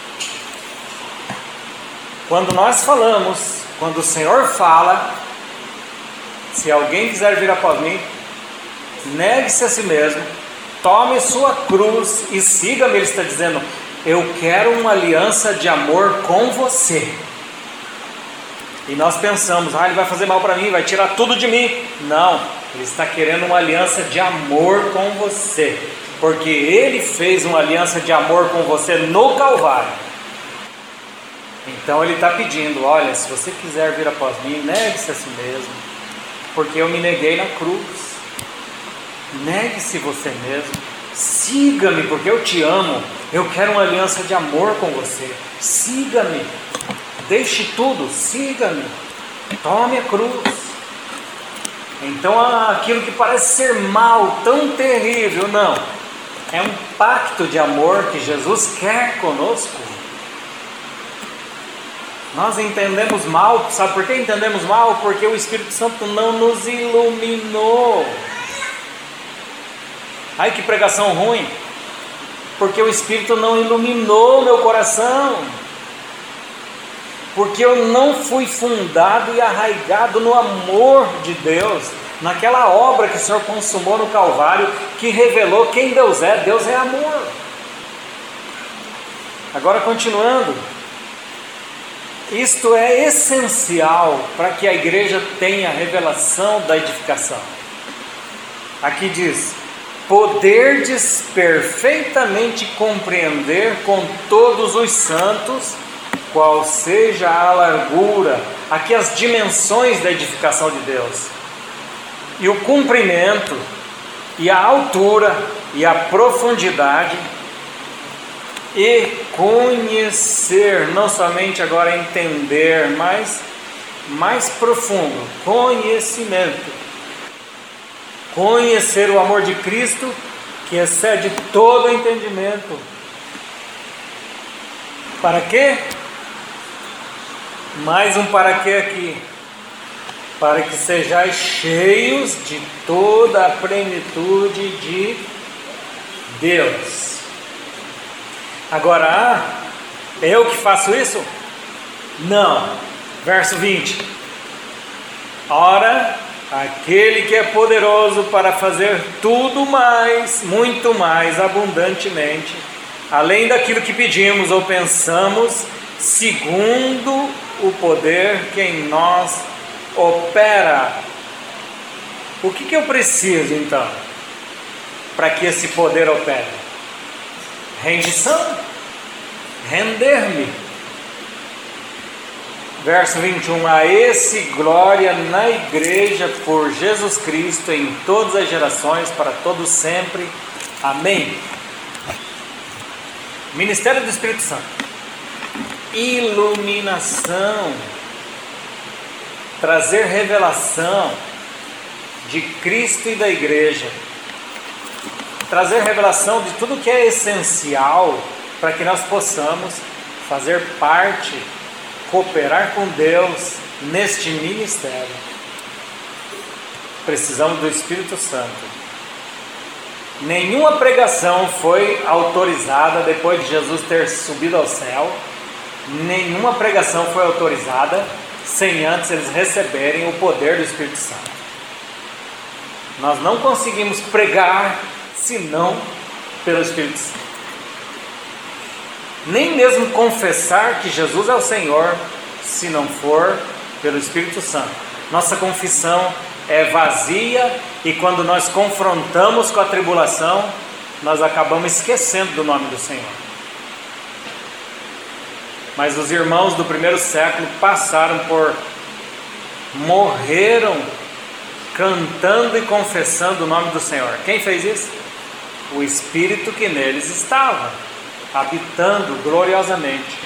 Quando nós falamos, quando o Senhor fala, se alguém quiser vir após mim, negue-se a si mesmo, tome sua cruz e siga-me. Ele está dizendo: eu quero uma aliança de amor com você. E nós pensamos: ah, ele vai fazer mal para mim, vai tirar tudo de mim. Não, ele está querendo uma aliança de amor com você, porque ele fez uma aliança de amor com você no Calvário. Então ele está pedindo: olha, se você quiser vir após mim, negue-se a si mesmo, porque eu me neguei na cruz. Negue-se você mesmo, siga-me, porque eu te amo, eu quero uma aliança de amor com você. Siga-me, deixe tudo, siga-me, tome a cruz. Então aquilo que parece ser mal, tão terrível, não, é um pacto de amor que Jesus quer conosco. Nós entendemos mal, sabe por que entendemos mal? Porque o Espírito Santo não nos iluminou. Ai, que pregação ruim! Porque o Espírito não iluminou meu coração, porque eu não fui fundado e arraigado no amor de Deus, naquela obra que o Senhor consumou no Calvário, que revelou quem Deus é. Deus é amor. Agora, continuando, isto é essencial para que a igreja tenha a revelação da edificação. Aqui diz: poderdes perfeitamente compreender com todos os santos qual seja a largura, aqui as dimensões da edificação de Deus, e o comprimento, e a altura, e a profundidade, e conhecer, não somente agora entender, mas mais profundo, conhecimento. Conhecer o amor de Cristo, que excede todo entendimento. Para quê? Mais um para quê aqui? Para que sejais cheios de toda a plenitude de Deus. Agora, ah, eu que faço isso? Não. Verso vinte. Ora, aquele que é poderoso para fazer tudo mais, muito mais abundantemente, além daquilo que pedimos ou pensamos, segundo o poder que em nós opera. O que, que eu preciso então para que esse poder opere? Rendição, render-me. Verso vinte e um: a esse glória na igreja por Jesus Cristo em todas as gerações, para todos sempre. Amém. Ministério do Espírito Santo. Iluminação. Trazer revelação de Cristo e da igreja. Trazer revelação de tudo que é essencial para que nós possamos fazer parte, cooperar com Deus neste ministério. Precisamos do Espírito Santo. Nenhuma pregação foi autorizada depois de Jesus ter subido ao céu. Nenhuma pregação foi autorizada sem antes eles receberem o poder do Espírito Santo. Nós não conseguimos pregar senão pelo Espírito Santo. Nem mesmo confessar que Jesus é o Senhor, se não for pelo Espírito Santo. Nossa confissão é vazia, e quando nós confrontamos com a tribulação, nós acabamos esquecendo do nome do Senhor. mas os irmãos do primeiro século passaram por, morreram cantando e confessando o nome do Senhor. Quem fez isso? O Espírito que neles estava, habitando gloriosamente.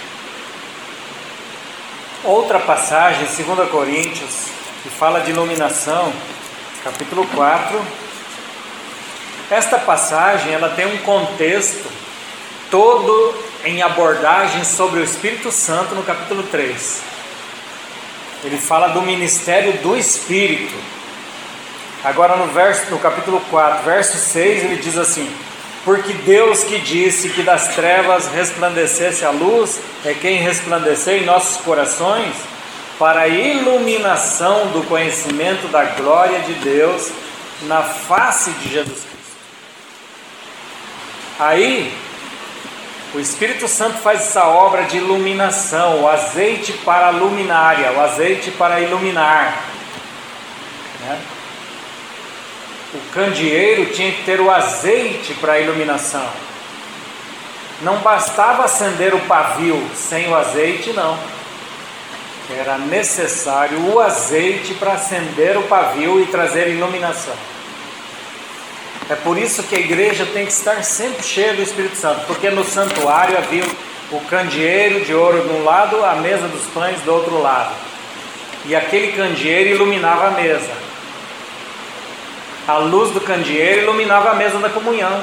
Outra passagem, segunda Coríntios, que fala de iluminação, capítulo quatro. Esta passagem, ela tem um contexto todo em abordagem sobre o Espírito Santo no capítulo três. Ele fala do ministério do Espírito. Agora no, verso, no capítulo quatro, verso seis, ele diz assim: porque Deus que disse que das trevas resplandecesse a luz, é quem resplandecer em nossos corações, para a iluminação do conhecimento da glória de Deus na face de Jesus Cristo. Aí, o Espírito Santo faz essa obra de iluminação, o azeite para a luminária, o azeite para iluminar, né? O candeeiro tinha que ter o azeite para a iluminação. Não bastava acender o pavio sem o azeite, não. Era necessário o azeite para acender o pavio e trazer iluminação. É por isso que a igreja tem que estar sempre cheia do Espírito Santo, porque no santuário havia o candeeiro de ouro de um lado, a mesa dos pães do outro lado. E aquele candeeiro iluminava a mesa. A luz do candeeiro iluminava a mesa da comunhão.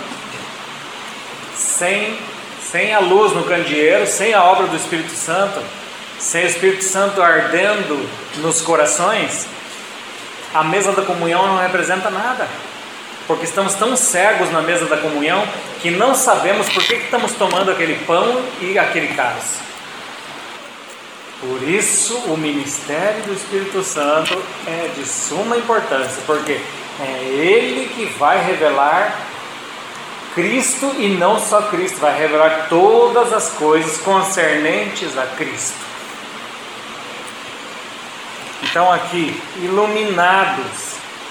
Sem, sem a luz no candeeiro, sem a obra do Espírito Santo, sem o Espírito Santo ardendo nos corações, a mesa da comunhão não representa nada. Porque estamos tão cegos na mesa da comunhão que não sabemos por que estamos tomando aquele pão e aquele cálice. Por isso o ministério do Espírito Santo é de suma importância, porque é Ele que vai revelar Cristo, e não só Cristo, vai revelar todas as coisas concernentes a Cristo. Então aqui, iluminados.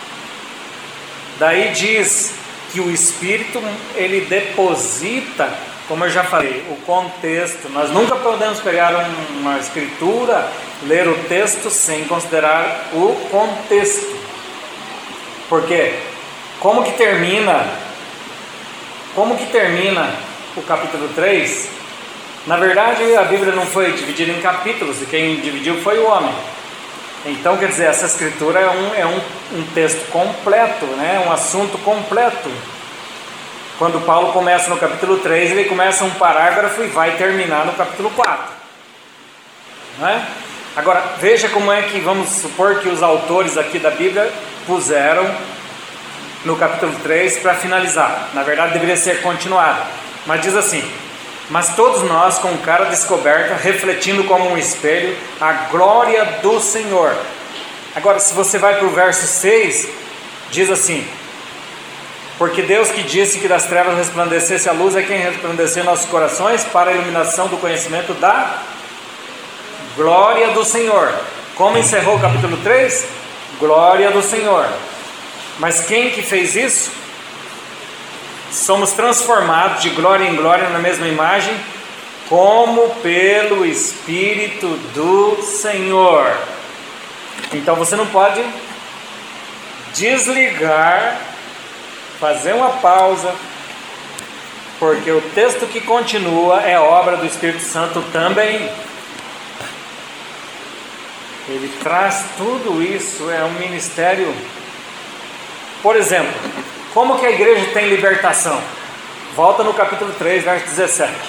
Daí diz que o Espírito, ele deposita, como eu já falei, o contexto. Nós nunca podemos pegar uma escritura, ler o texto sem considerar o contexto. Porque como que termina como que termina o capítulo três? Na verdade, a Bíblia não foi dividida em capítulos, e quem dividiu foi o homem. Então, quer dizer, essa escritura é um, é um, um texto completo, né? Um assunto completo. Quando Paulo começa no capítulo três, ele começa um parágrafo e vai terminar no capítulo quatro, não é? Agora, veja como é que, vamos supor que os autores aqui da Bíblia puseram no capítulo três para finalizar. Na verdade deveria ser continuado, mas diz assim: mas todos nós com cara descoberta, refletindo como um espelho a glória do Senhor. Agora, se você vai para o verso seis, diz assim: porque Deus que disse que das trevas resplandecesse a luz, é quem resplandeceu em nossos corações para a iluminação do conhecimento da glória do Senhor. Como encerrou o capítulo três? Glória do Senhor. Mas quem que fez isso? Somos transformados de glória em glória na mesma imagem, como pelo Espírito do Senhor. Então você não pode desligar, fazer uma pausa, porque o texto que continua é obra do Espírito Santo também. Ele traz tudo isso, é um ministério. Por exemplo, como que a igreja tem libertação? Volta no capítulo três, verso dezessete.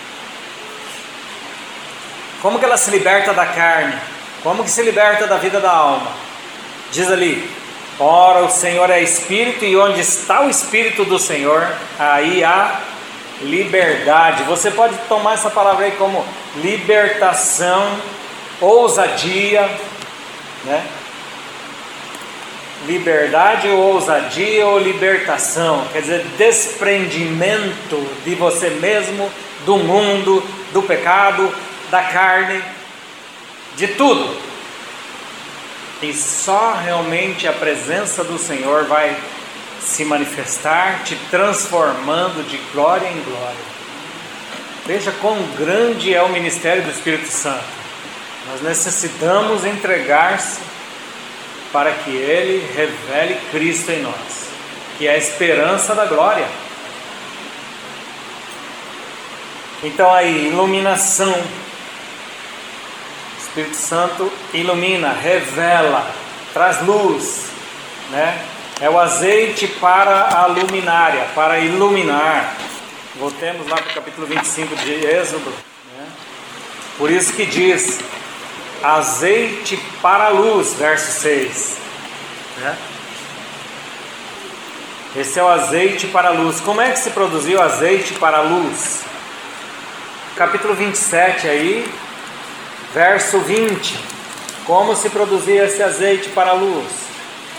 Como que ela se liberta da carne? Como que se liberta da vida da alma? Diz ali: ora, o Senhor é Espírito, e onde está o Espírito do Senhor, aí há liberdade. Você pode tomar essa palavra aí como libertação, ousadia, né? Liberdade ou ousadia ou libertação, quer dizer, desprendimento de você mesmo, do mundo, do pecado, da carne, de tudo. E só realmente a presença do Senhor vai se manifestar, te transformando de glória em glória. Veja quão grande é o ministério do Espírito Santo. Nós necessitamos entregar-se para que Ele revele Cristo em nós, que é a esperança da glória. Então aí, iluminação. O Espírito Santo ilumina, revela, traz luz, né? É o azeite para a luminária, para iluminar. Voltemos lá para o capítulo vinte e cinco de Êxodo, né? Por isso que diz, azeite para a luz, verso seis, né? Esse é o azeite para a luz. Como é que se produziu azeite para a luz? Capítulo vinte e sete aí, verso vinte. Como se produzia esse azeite para a luz?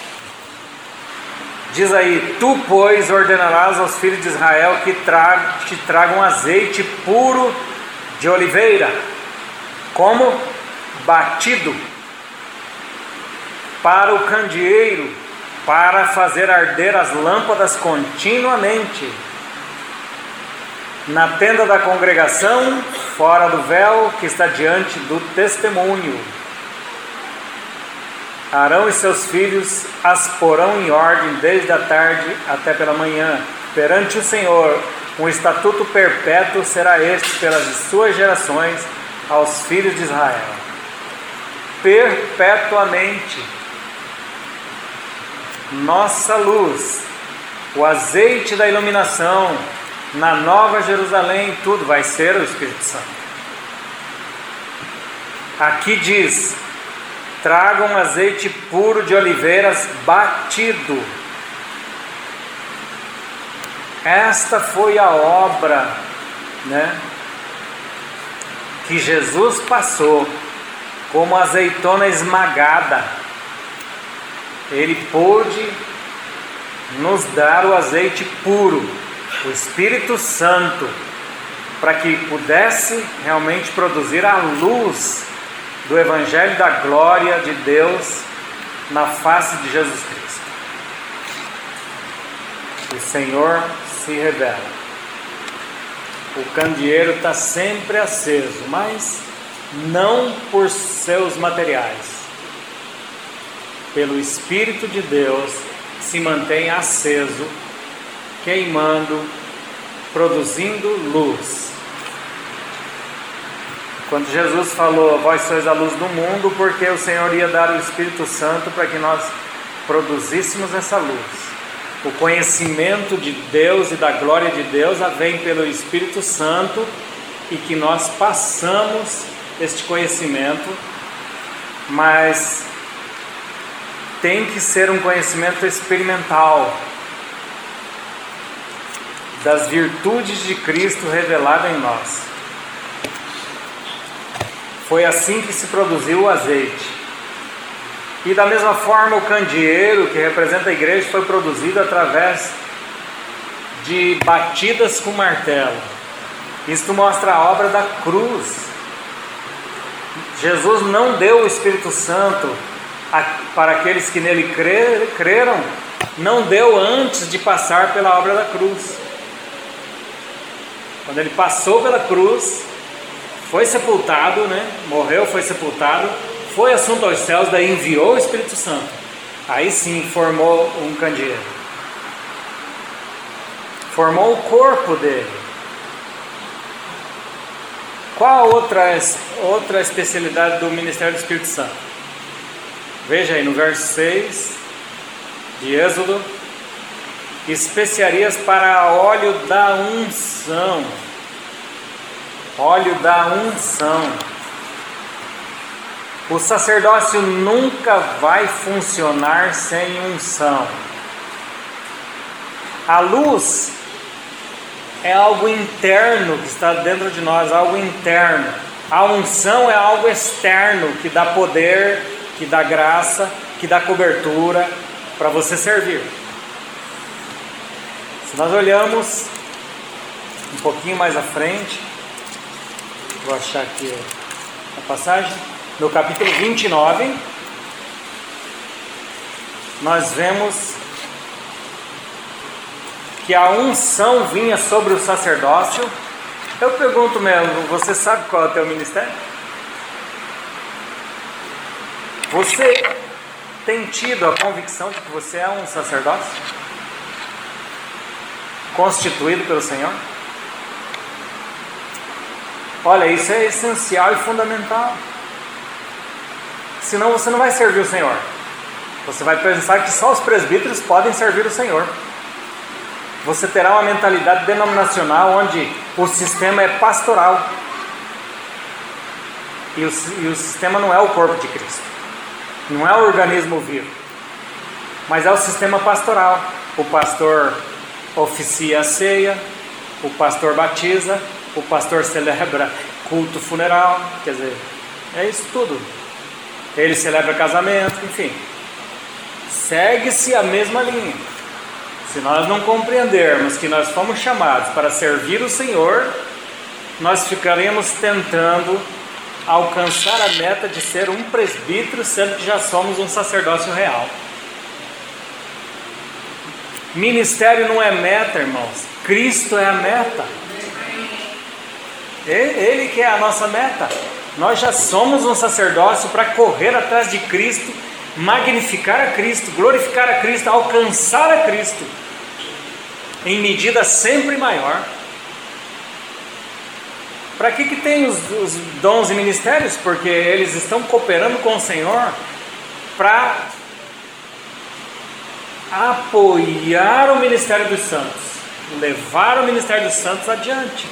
Diz aí, tu, pois, ordenarás aos filhos de Israel que tra- te tragam azeite puro de oliveira, como batido, para o candeeiro, para fazer arder as lâmpadas continuamente, na tenda da congregação, fora do véu que está diante do testemunho. Arão e seus filhos as porão em ordem desde a tarde até pela manhã. Perante o Senhor, um estatuto perpétuo será este pelas suas gerações aos filhos de Israel. Perpetuamente. Nossa luz, o azeite da iluminação, na Nova Jerusalém, tudo vai ser o Espírito Santo. Aqui diz, tragam azeite puro de oliveiras batido. Esta foi a obra, né, que Jesus passou como azeitona esmagada. Ele pôde nos dar o azeite puro, o Espírito Santo, para que pudesse realmente produzir a luz do Evangelho da glória de Deus na face de Jesus Cristo. O Senhor se revela. O candeeiro está sempre aceso, mas não por seus materiais. Pelo Espírito de Deus se mantém aceso, queimando, produzindo luz. Quando Jesus falou, vós sois a luz do mundo, porque o Senhor ia dar o Espírito Santo para que nós produzíssemos essa luz. O conhecimento de Deus e da glória de Deus vem pelo Espírito Santo, e que nós passamos este conhecimento, mas tem que ser um conhecimento experimental das virtudes de Cristo revelada em nós. Foi assim que se produziu o azeite. E da mesma forma o candeeiro, que representa a igreja, foi produzido através de batidas com martelo. Isto mostra a obra da cruz. Jesus não deu o Espírito Santo a, para aqueles que nele crer, creram, não deu antes de passar pela obra da cruz. Quando ele passou pela cruz, foi sepultado, né? Morreu, foi sepultado, foi assunto aos céus, daí enviou o Espírito Santo. Aí sim formou um candeeiro, formou o corpo dele. Qual a outra, outra especialidade do ministério do Espírito Santo? Veja aí no verso seis de Êxodo: especiarias para óleo da unção. Óleo da unção. O sacerdócio nunca vai funcionar sem unção. A luz é algo interno que está dentro de nós, algo interno. A unção é algo externo que dá poder, que dá graça, que dá cobertura para você servir. Se nós olhamos um pouquinho mais à frente, vou achar aqui a passagem, no capítulo vinte e nove, nós vemos que a unção vinha sobre o sacerdócio Eu pergunto mesmo, você sabe qual é o teu ministério? Você tem tido a convicção de que você é um sacerdócio? Constituído pelo Senhor? Olha, isso é essencial e fundamental. Senão você não vai servir o Senhor. Você vai pensar que só os presbíteros podem servir o Senhor. Você terá uma mentalidade denominacional onde o sistema é pastoral. E o, e o sistema não é o corpo de Cristo. Não é o organismo vivo. Mas é o sistema pastoral. O pastor oficia a ceia, o pastor batiza, o pastor celebra culto funeral, quer dizer, é isso tudo. Ele celebra casamento, enfim. Segue-se a mesma linha. Se nós não compreendermos que nós fomos chamados para servir o Senhor, nós ficaremos tentando alcançar a meta de ser um presbítero, sendo que já somos um sacerdócio real. Ministério não é meta, irmãos. Cristo é a meta. Ele que é a nossa meta. Nós já somos um sacerdócio para correr atrás de Cristo, magnificar a Cristo, glorificar a Cristo, alcançar a Cristo em medida sempre maior. Para que que tem os, os dons e ministérios? Porque eles estão cooperando com o Senhor para apoiar o ministério dos santos, levar o ministério dos santos adiante.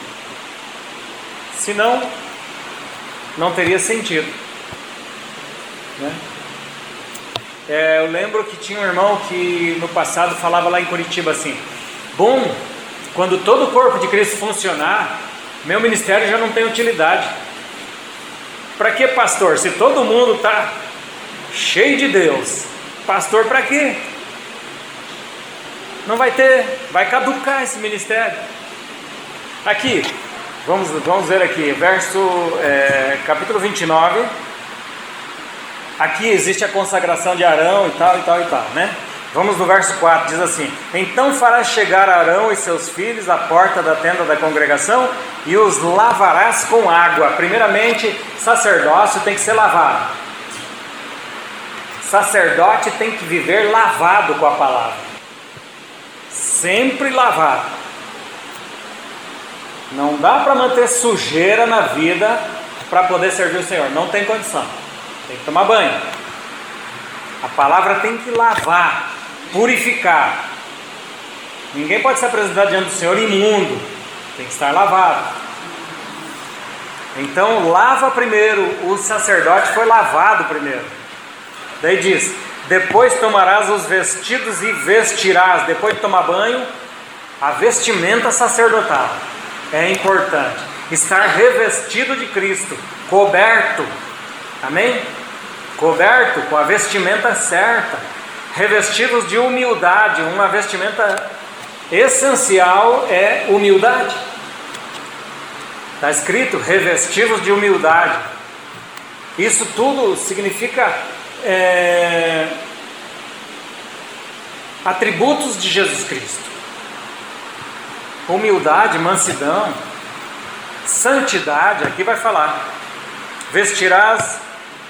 Senão, não teria sentido, né? É, eu lembro que tinha um irmão que no passado falava lá em Curitiba assim: bom, quando todo o corpo de Cristo funcionar, meu ministério já não tem utilidade. Para que pastor? Se todo mundo está cheio de Deus, pastor para quê? Não vai ter, vai caducar esse ministério. Aqui, vamos, vamos ver aqui, verso, é, capítulo vinte e nove. Aqui existe a consagração de Arão e tal, e tal, e tal, né? Vamos no verso quatro, diz assim: então farás chegar Arão e seus filhos à porta da tenda da congregação e os lavarás com água. Primeiramente, sacerdócio tem que ser lavado. Sacerdote tem que viver lavado com a palavra. Sempre lavado. Não dá para manter sujeira na vida para poder servir o Senhor. Não tem condição. Tem que tomar banho. A palavra tem que lavar, purificar. Ninguém pode se apresentar diante do Senhor imundo. Tem que estar lavado. Então lava primeiro. O sacerdote foi lavado primeiro. Daí diz: depois tomarás os vestidos e vestirás. Depois de tomar banho, a vestimenta sacerdotal. É importante estar revestido de Cristo, coberto. Amém? Coberto com a vestimenta certa, revestidos de humildade. Uma vestimenta essencial é humildade. Está escrito: revestidos de humildade. Isso tudo significa é, atributos de Jesus Cristo: humildade, mansidão, santidade. Aqui vai falar: vestirás,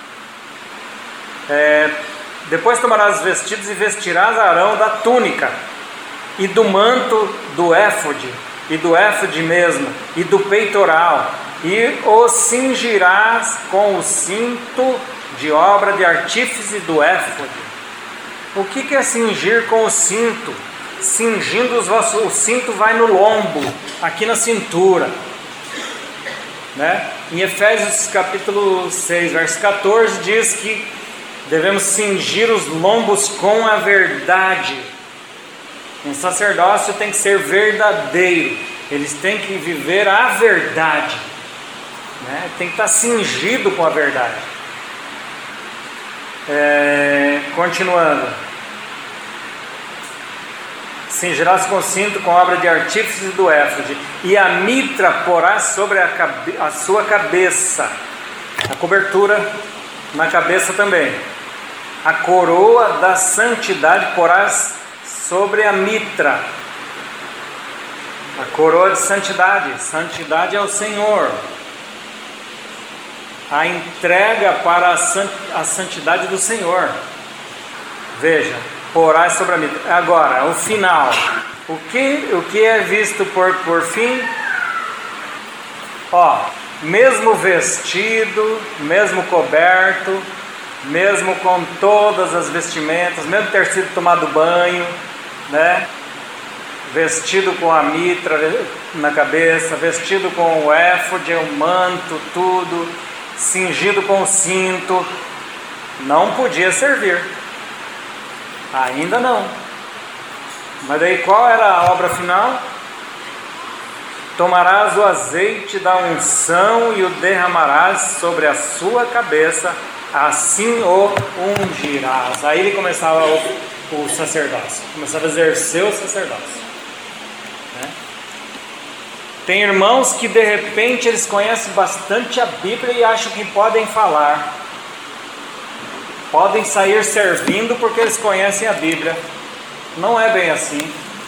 é, depois tomarás os vestidos e vestirás Arão da túnica e do manto do éfode, e do éfode mesmo, e do peitoral, e o cingirás com o cinto de obra de artífice do éfode. O que que é cingir com o cinto? Cingindo os vossos, o cinto vai no lombo, aqui na cintura, né? Em Efésios capítulo seis, verso catorze, diz que devemos cingir os lombos com a verdade. Um sacerdócio tem que ser verdadeiro. Eles têm que viver a verdade, né? Tem que estar cingido com a verdade. É, continuando: cingirás com o cinto com obra de artífice do éfode, e a mitra porás sobre a, cabe- a sua cabeça. A cobertura na cabeça também. A coroa da santidade porás sobre a mitra. A coroa de santidade. Santidade é o Senhor. A entrega para a santidade do Senhor. Veja, porás sobre a mim. Agora, o final. O que, o que é visto por, por fim? Ó, mesmo vestido, mesmo coberto, mesmo com todas as vestimentas, mesmo ter sido tomado banho, né? Vestido com a mitra na cabeça, vestido com o éfode, o manto, tudo, cingido com o cinto, não podia servir. Ainda não. Mas daí qual era a obra final? Tomarás o azeite da unção e o derramarás sobre a sua cabeça, assim o ungirás. Aí ele começava o, o sacerdócio, começava a exercer o sacerdócio. Né? Tem irmãos que de repente eles conhecem bastante a Bíblia e acham que podem falar, podem sair servindo porque eles conhecem a Bíblia. Não é bem assim.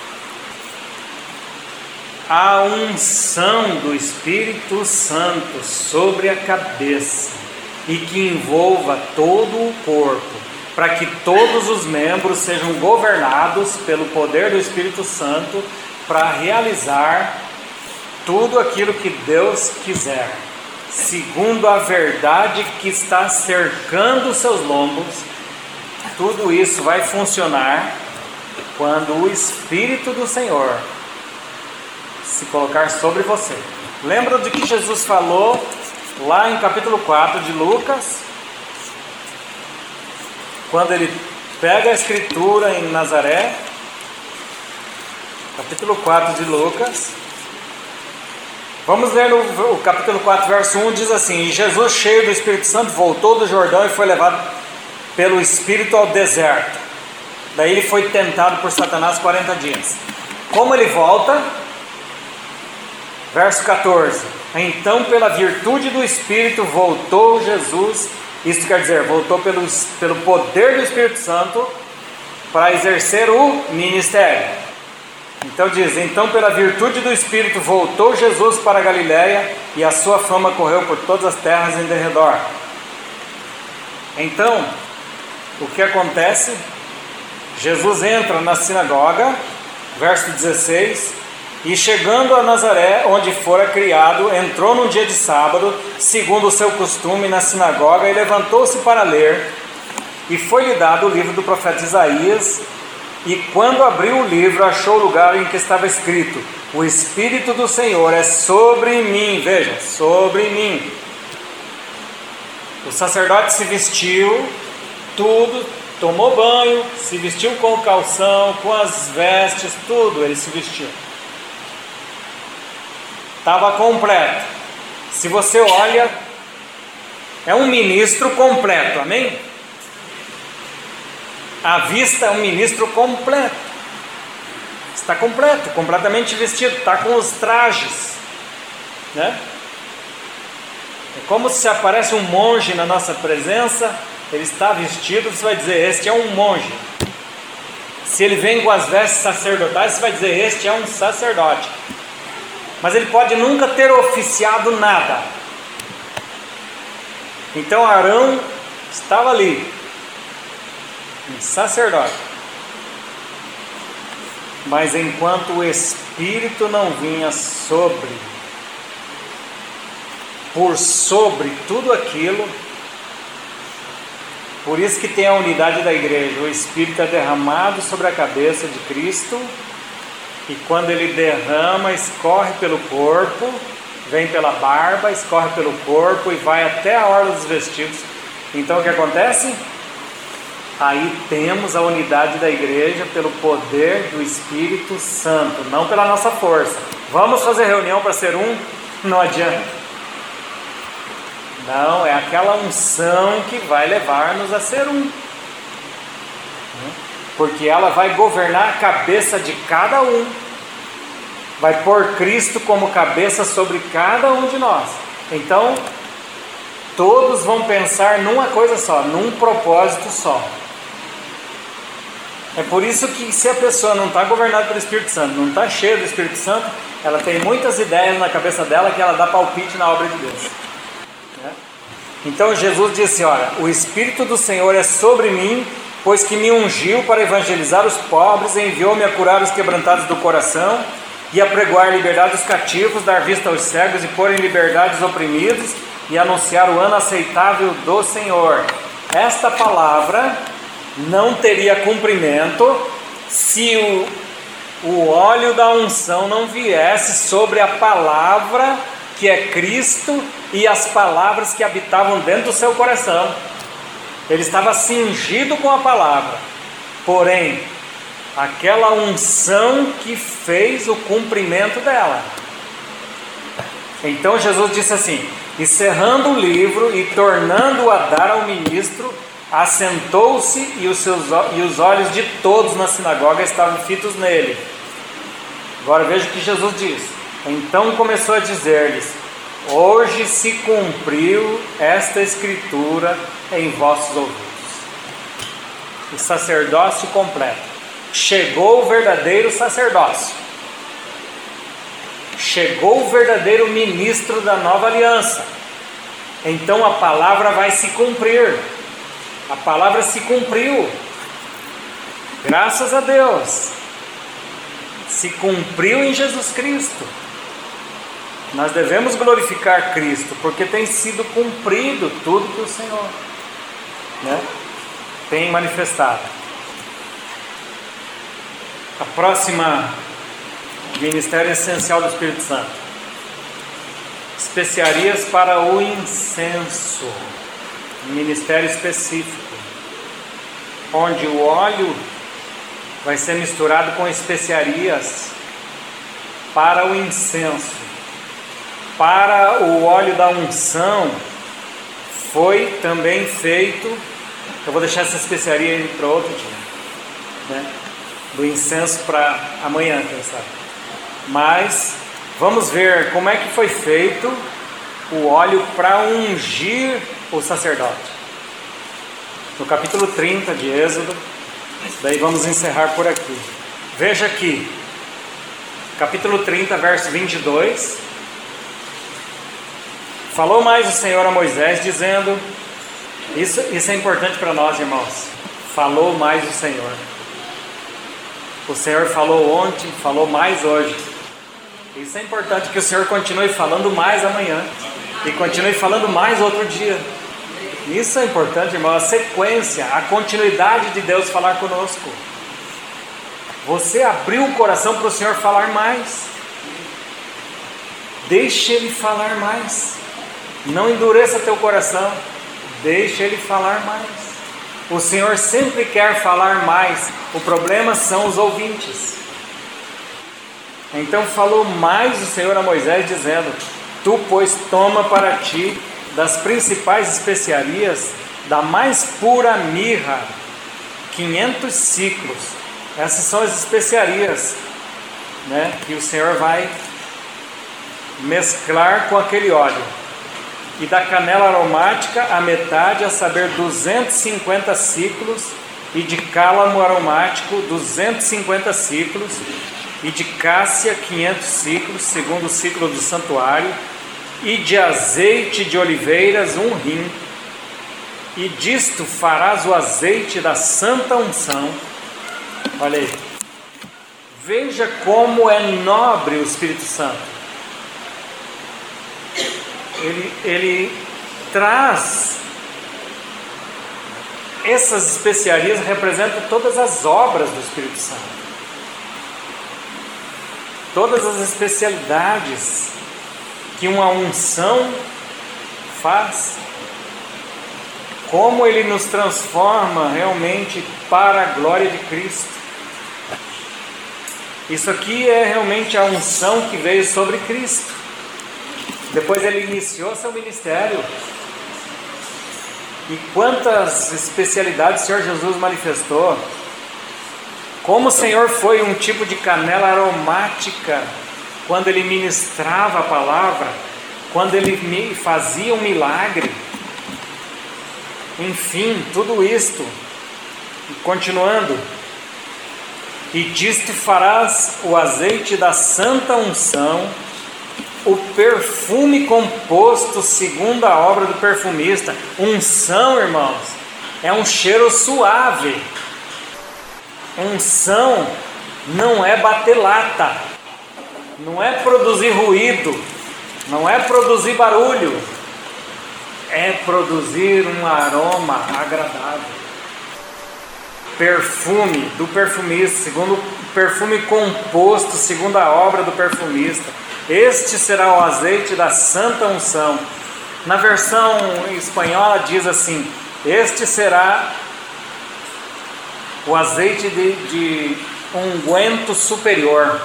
A unção do Espírito Santo sobre a cabeça e que envolva todo o corpo, para que todos os membros sejam governados pelo poder do Espírito Santo para realizar tudo aquilo que Deus quiser, segundo a verdade que está cercando os seus lombos. Tudo isso vai funcionar quando o Espírito do Senhor se colocar sobre você. Lembra de que Jesus falou lá em capítulo quatro de Lucas, quando ele pega a escritura em Nazaré, capítulo quatro de Lucas. Vamos ler no, o capítulo quatro, verso um, diz assim: E Jesus, cheio do Espírito Santo, voltou do Jordão e foi levado pelo Espírito ao deserto. Daí ele foi tentado por Satanás quarenta dias. Como ele volta? Verso quatorze: Então pela virtude do Espírito voltou Jesus, isso quer dizer, voltou pelo, pelo poder do Espírito Santo para exercer o ministério. Então diz: Então pela virtude do Espírito voltou Jesus para a Galiléia, e a sua fama correu por todas as terras em derredor. Então, o que acontece? Jesus entra na sinagoga, verso dezesseis, e chegando a Nazaré, onde fora criado, entrou num dia de sábado, segundo o seu costume, na sinagoga, e levantou-se para ler, e foi-lhe dado o livro do profeta Isaías, e quando abriu o livro, achou o lugar em que estava escrito: O Espírito do Senhor é sobre mim. Veja, sobre mim. O sacerdote se vestiu, tudo, tomou banho, se vestiu com o calção, com as vestes, tudo, ele se vestiu. Estava completo. Se você olha, é um ministro completo, amém? À vista é um ministro completo. Está completo, completamente vestido, está com os trajes, né? É como se aparece um monge na nossa presença, ele está vestido, você vai dizer: este é um monge. Se ele vem com as vestes sacerdotais, você vai dizer: este é um sacerdote. Mas ele pode nunca ter oficiado nada. Então Arão estava ali, um sacerdote. Mas enquanto o Espírito não vinha sobre, por sobre tudo aquilo, por isso que tem a unidade da igreja. O Espírito é derramado sobre a cabeça de Cristo, e quando ele derrama, escorre pelo corpo, vem pela barba, escorre pelo corpo e vai até a orla dos vestidos. Então o que acontece? Aí temos a unidade da igreja pelo poder do Espírito Santo, não pela nossa força. Vamos fazer reunião para ser um? Não adianta. Não, é aquela unção que vai levar-nos a ser um. Porque ela vai governar a cabeça de cada um. Vai pôr Cristo como cabeça sobre cada um de nós. Então, todos vão pensar numa coisa só, num propósito só. É por isso que se a pessoa não está governada pelo Espírito Santo, não está cheia do Espírito Santo, ela tem muitas ideias na cabeça dela que ela dá palpite na obra de Deus. Né? Então Jesus disse, olha, o Espírito do Senhor é sobre mim, pois que me ungiu para evangelizar os pobres, enviou-me a curar os quebrantados do coração, e a pregoar liberdade aos cativos, dar vista aos cegos e pôr em liberdade os oprimidos, e anunciar o ano aceitável do Senhor. Esta palavra não teria cumprimento se o, o óleo da unção não viesse sobre a palavra que é Cristo e as palavras que habitavam dentro do seu coração. Ele estava cingido com a palavra, porém, aquela unção que fez o cumprimento dela. Então Jesus disse assim, e cerrando o livro e tornando-o a dar ao ministro, assentou-se e os, seus, e os olhos de todos na sinagoga estavam fitos nele. Agora veja o que Jesus diz. Então começou a dizer-lhes, hoje se cumpriu esta escritura em vossos ouvidos. O sacerdócio completo. Chegou o verdadeiro sacerdócio. Chegou o verdadeiro ministro da nova aliança. Então a palavra vai se cumprir. A palavra se cumpriu. Graças a Deus. Se cumpriu em Jesus Cristo. Nós devemos glorificar Cristo, porque tem sido cumprido tudo que o Senhor, né, tem manifestado. A próxima ministério essencial do Espírito Santo. Especiarias para o incenso. Um ministério específico, onde o óleo vai ser misturado com especiarias para o incenso. Para o óleo da unção foi também feito, eu vou deixar essa especiaria aí para outro dia, né? Do incenso para amanhã, quem sabe. Mas vamos ver como é que foi feito o óleo para ungir o sacerdote. No capítulo trinta de Êxodo, daí vamos encerrar por aqui. Veja aqui, capítulo trinta, verso vinte e dois. Falou mais o Senhor a Moisés, dizendo, isso, isso é importante para nós, irmãos. Falou mais o Senhor. O Senhor falou ontem, falou mais hoje. Isso é importante, que o Senhor continue falando mais amanhã. E continue falando mais outro dia. Isso é importante, irmão. A sequência, a continuidade de Deus falar conosco. Você abriu o coração para o Senhor falar mais. Deixe Ele falar mais. Não endureça teu coração. Deixe Ele falar mais. O Senhor sempre quer falar mais. O problema são os ouvintes. Então falou mais o Senhor a Moisés, dizendo, tu, pois, toma para ti das principais especiarias, da mais pura mirra, quinhentos ciclos. Essas são as especiarias, né, que o Senhor vai mesclar com aquele óleo. E da canela aromática a metade, a saber, duzentos e cinquenta ciclos, e de cálamo aromático duzentos e cinquenta ciclos, e de cássia quinhentos ciclos, segundo o ciclo do santuário, e de azeite de oliveiras um rim, e disto farás o azeite da santa unção. Olha aí, veja como é nobre o Espírito Santo. Ele, ele traz essas especiarias, representam todas as obras do Espírito Santo, todas as especialidades que uma unção faz, como ele nos transforma realmente para a glória de Cristo. Isso aqui é realmente a unção que veio sobre Cristo. Depois ele iniciou seu ministério. E quantas especialidades o Senhor Jesus manifestou. Como o Senhor foi um tipo de canela aromática quando ele ministrava a palavra, quando ele fazia um milagre. Enfim, tudo isto. E continuando, E disto farás o azeite da santa unção, o perfume composto segundo a obra do perfumista. Unção, irmãos, é um cheiro suave. Unção não é bater lata, não é produzir ruído, não é produzir barulho, é produzir um aroma agradável. Perfume do perfumista, segundo o perfume composto segundo a obra do perfumista. Este será o azeite da santa unção. Na versão espanhola diz assim: este será o azeite de, de unguento superior.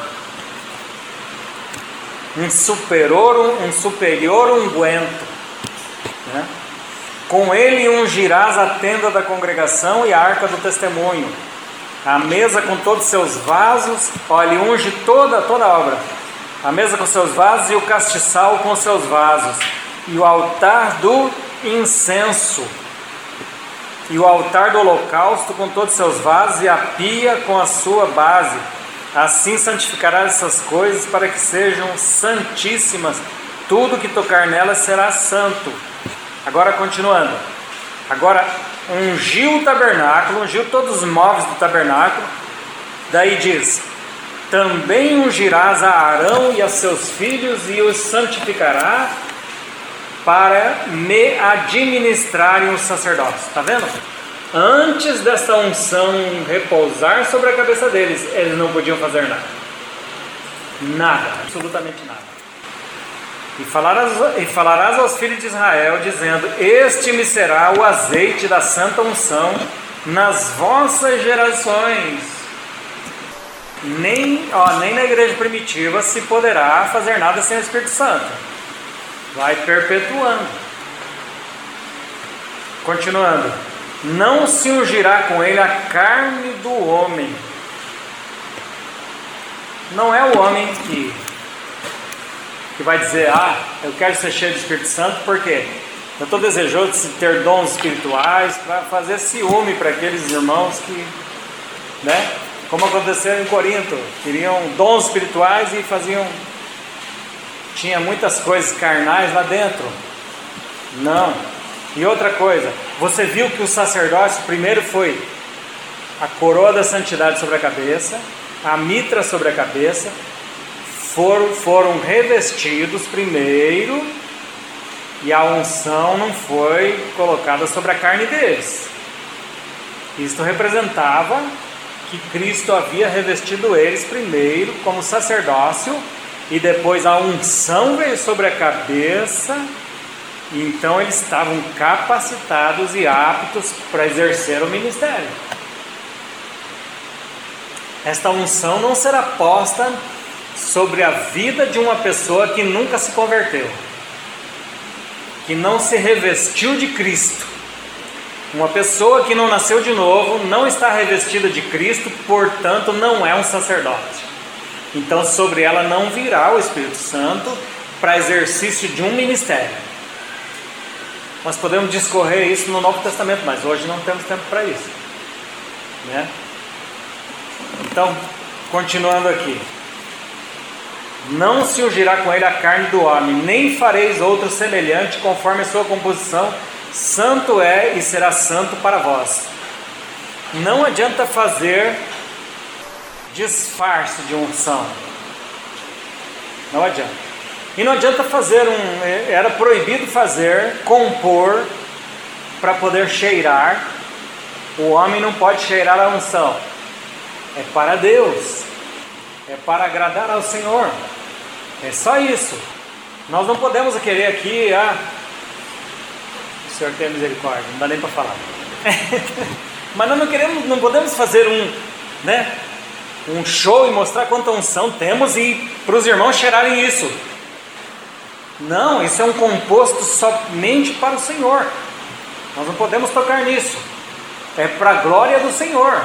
Um superior, um superior unguento, né? Com ele ungirás a tenda da congregação e a arca do testemunho, a mesa com todos os seus vasos. Olha, ele unge toda, toda a obra. A mesa com seus vasos e o castiçal com seus vasos, e o altar do incenso, e o altar do holocausto com todos os seus vasos, e a pia com a sua base. Assim santificarás essas coisas para que sejam santíssimas. Tudo que tocar nelas será santo. Agora continuando. Agora ungiu o tabernáculo, ungiu todos os móveis do tabernáculo. Daí diz: também ungirás a Arão e a seus filhos e os santificará para me administrarem o sacerdócio. Está vendo? Antes dessa unção repousar sobre a cabeça deles, eles não podiam fazer nada. Nada, absolutamente nada. E falarás, e falarás aos filhos de Israel, dizendo: este me será o azeite da santa unção nas vossas gerações. Nem, ó, nem na igreja primitiva se poderá fazer nada sem o Espírito Santo. Vai perpetuando. Continuando. Não se ungirá com ele a carne do homem. Não é o homem que, que vai dizer: ah, eu quero ser cheio do Espírito Santo porque eu estou desejoso de ter dons espirituais, para fazer ciúme para aqueles irmãos que, né, como aconteceu em Corinto, queriam dons espirituais e faziam, tinha muitas coisas carnais lá dentro. Não. E outra coisa, você viu que o sacerdócio primeiro foi a coroa da santidade sobre a cabeça, a mitra sobre a cabeça, foram, foram revestidos primeiro, e a unção não foi colocada sobre a carne deles. Isto representava que Cristo havia revestido eles primeiro como sacerdócio, e depois a unção veio sobre a cabeça. Então eles estavam capacitados e aptos para exercer o ministério. Esta unção não será posta sobre a vida de uma pessoa que nunca se converteu, que não se revestiu de Cristo. Uma pessoa que não nasceu de novo, não está revestida de Cristo, portanto não é um sacerdote. Então sobre ela não virá o Espírito Santo para exercício de um ministério. Nós podemos discorrer isso no Novo Testamento, mas hoje não temos tempo para isso, né? Então, continuando aqui. Não se ungirá com ele a carne do homem, nem fareis outro semelhante conforme a sua composição. Santo é e será santo para vós. Não adianta fazer disfarce de unção. Não adianta. E não adianta fazer um... Era proibido fazer, compor, para poder cheirar. O homem não pode cheirar a unção. É para Deus. É para agradar ao Senhor. É só isso. Nós não podemos querer aqui... Ah, o Senhor tenha misericórdia. Não dá nem para falar. Mas nós não queremos, não podemos fazer um... né, um show e mostrar quanta unção temos e para os irmãos cheirarem isso. Não, isso é um composto somente para o Senhor. Nós não podemos tocar nisso. É para a glória do Senhor.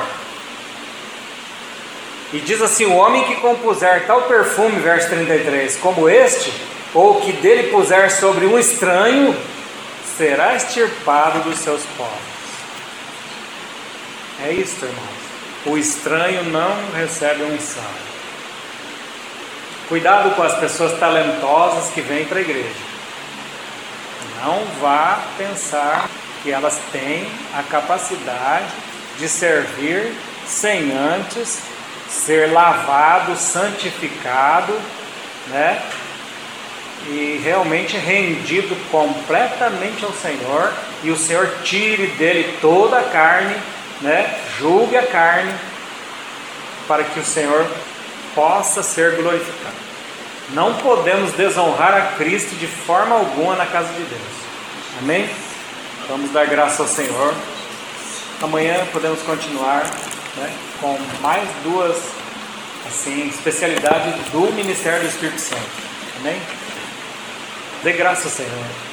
E diz assim: o homem que compuser tal perfume, verso trinta e três, como este, ou que dele puser sobre um estranho, será extirpado dos seus povos. É isso, irmãos. O estranho não recebe unção. Cuidado com as pessoas talentosas que vêm para a igreja. Não vá pensar que elas têm a capacidade de servir sem antes ser lavado, santificado, né? E realmente rendido completamente ao Senhor, e o Senhor tire dele toda a carne, né? Julgue a carne, para que o Senhor possa ser glorificado. Não podemos desonrar a Cristo de forma alguma na casa de Deus. Amém? Vamos dar graça ao Senhor. Amanhã podemos continuar, né, com mais duas assim, especialidades do ministério do Espírito Santo. Amém? Dê graça ao Senhor.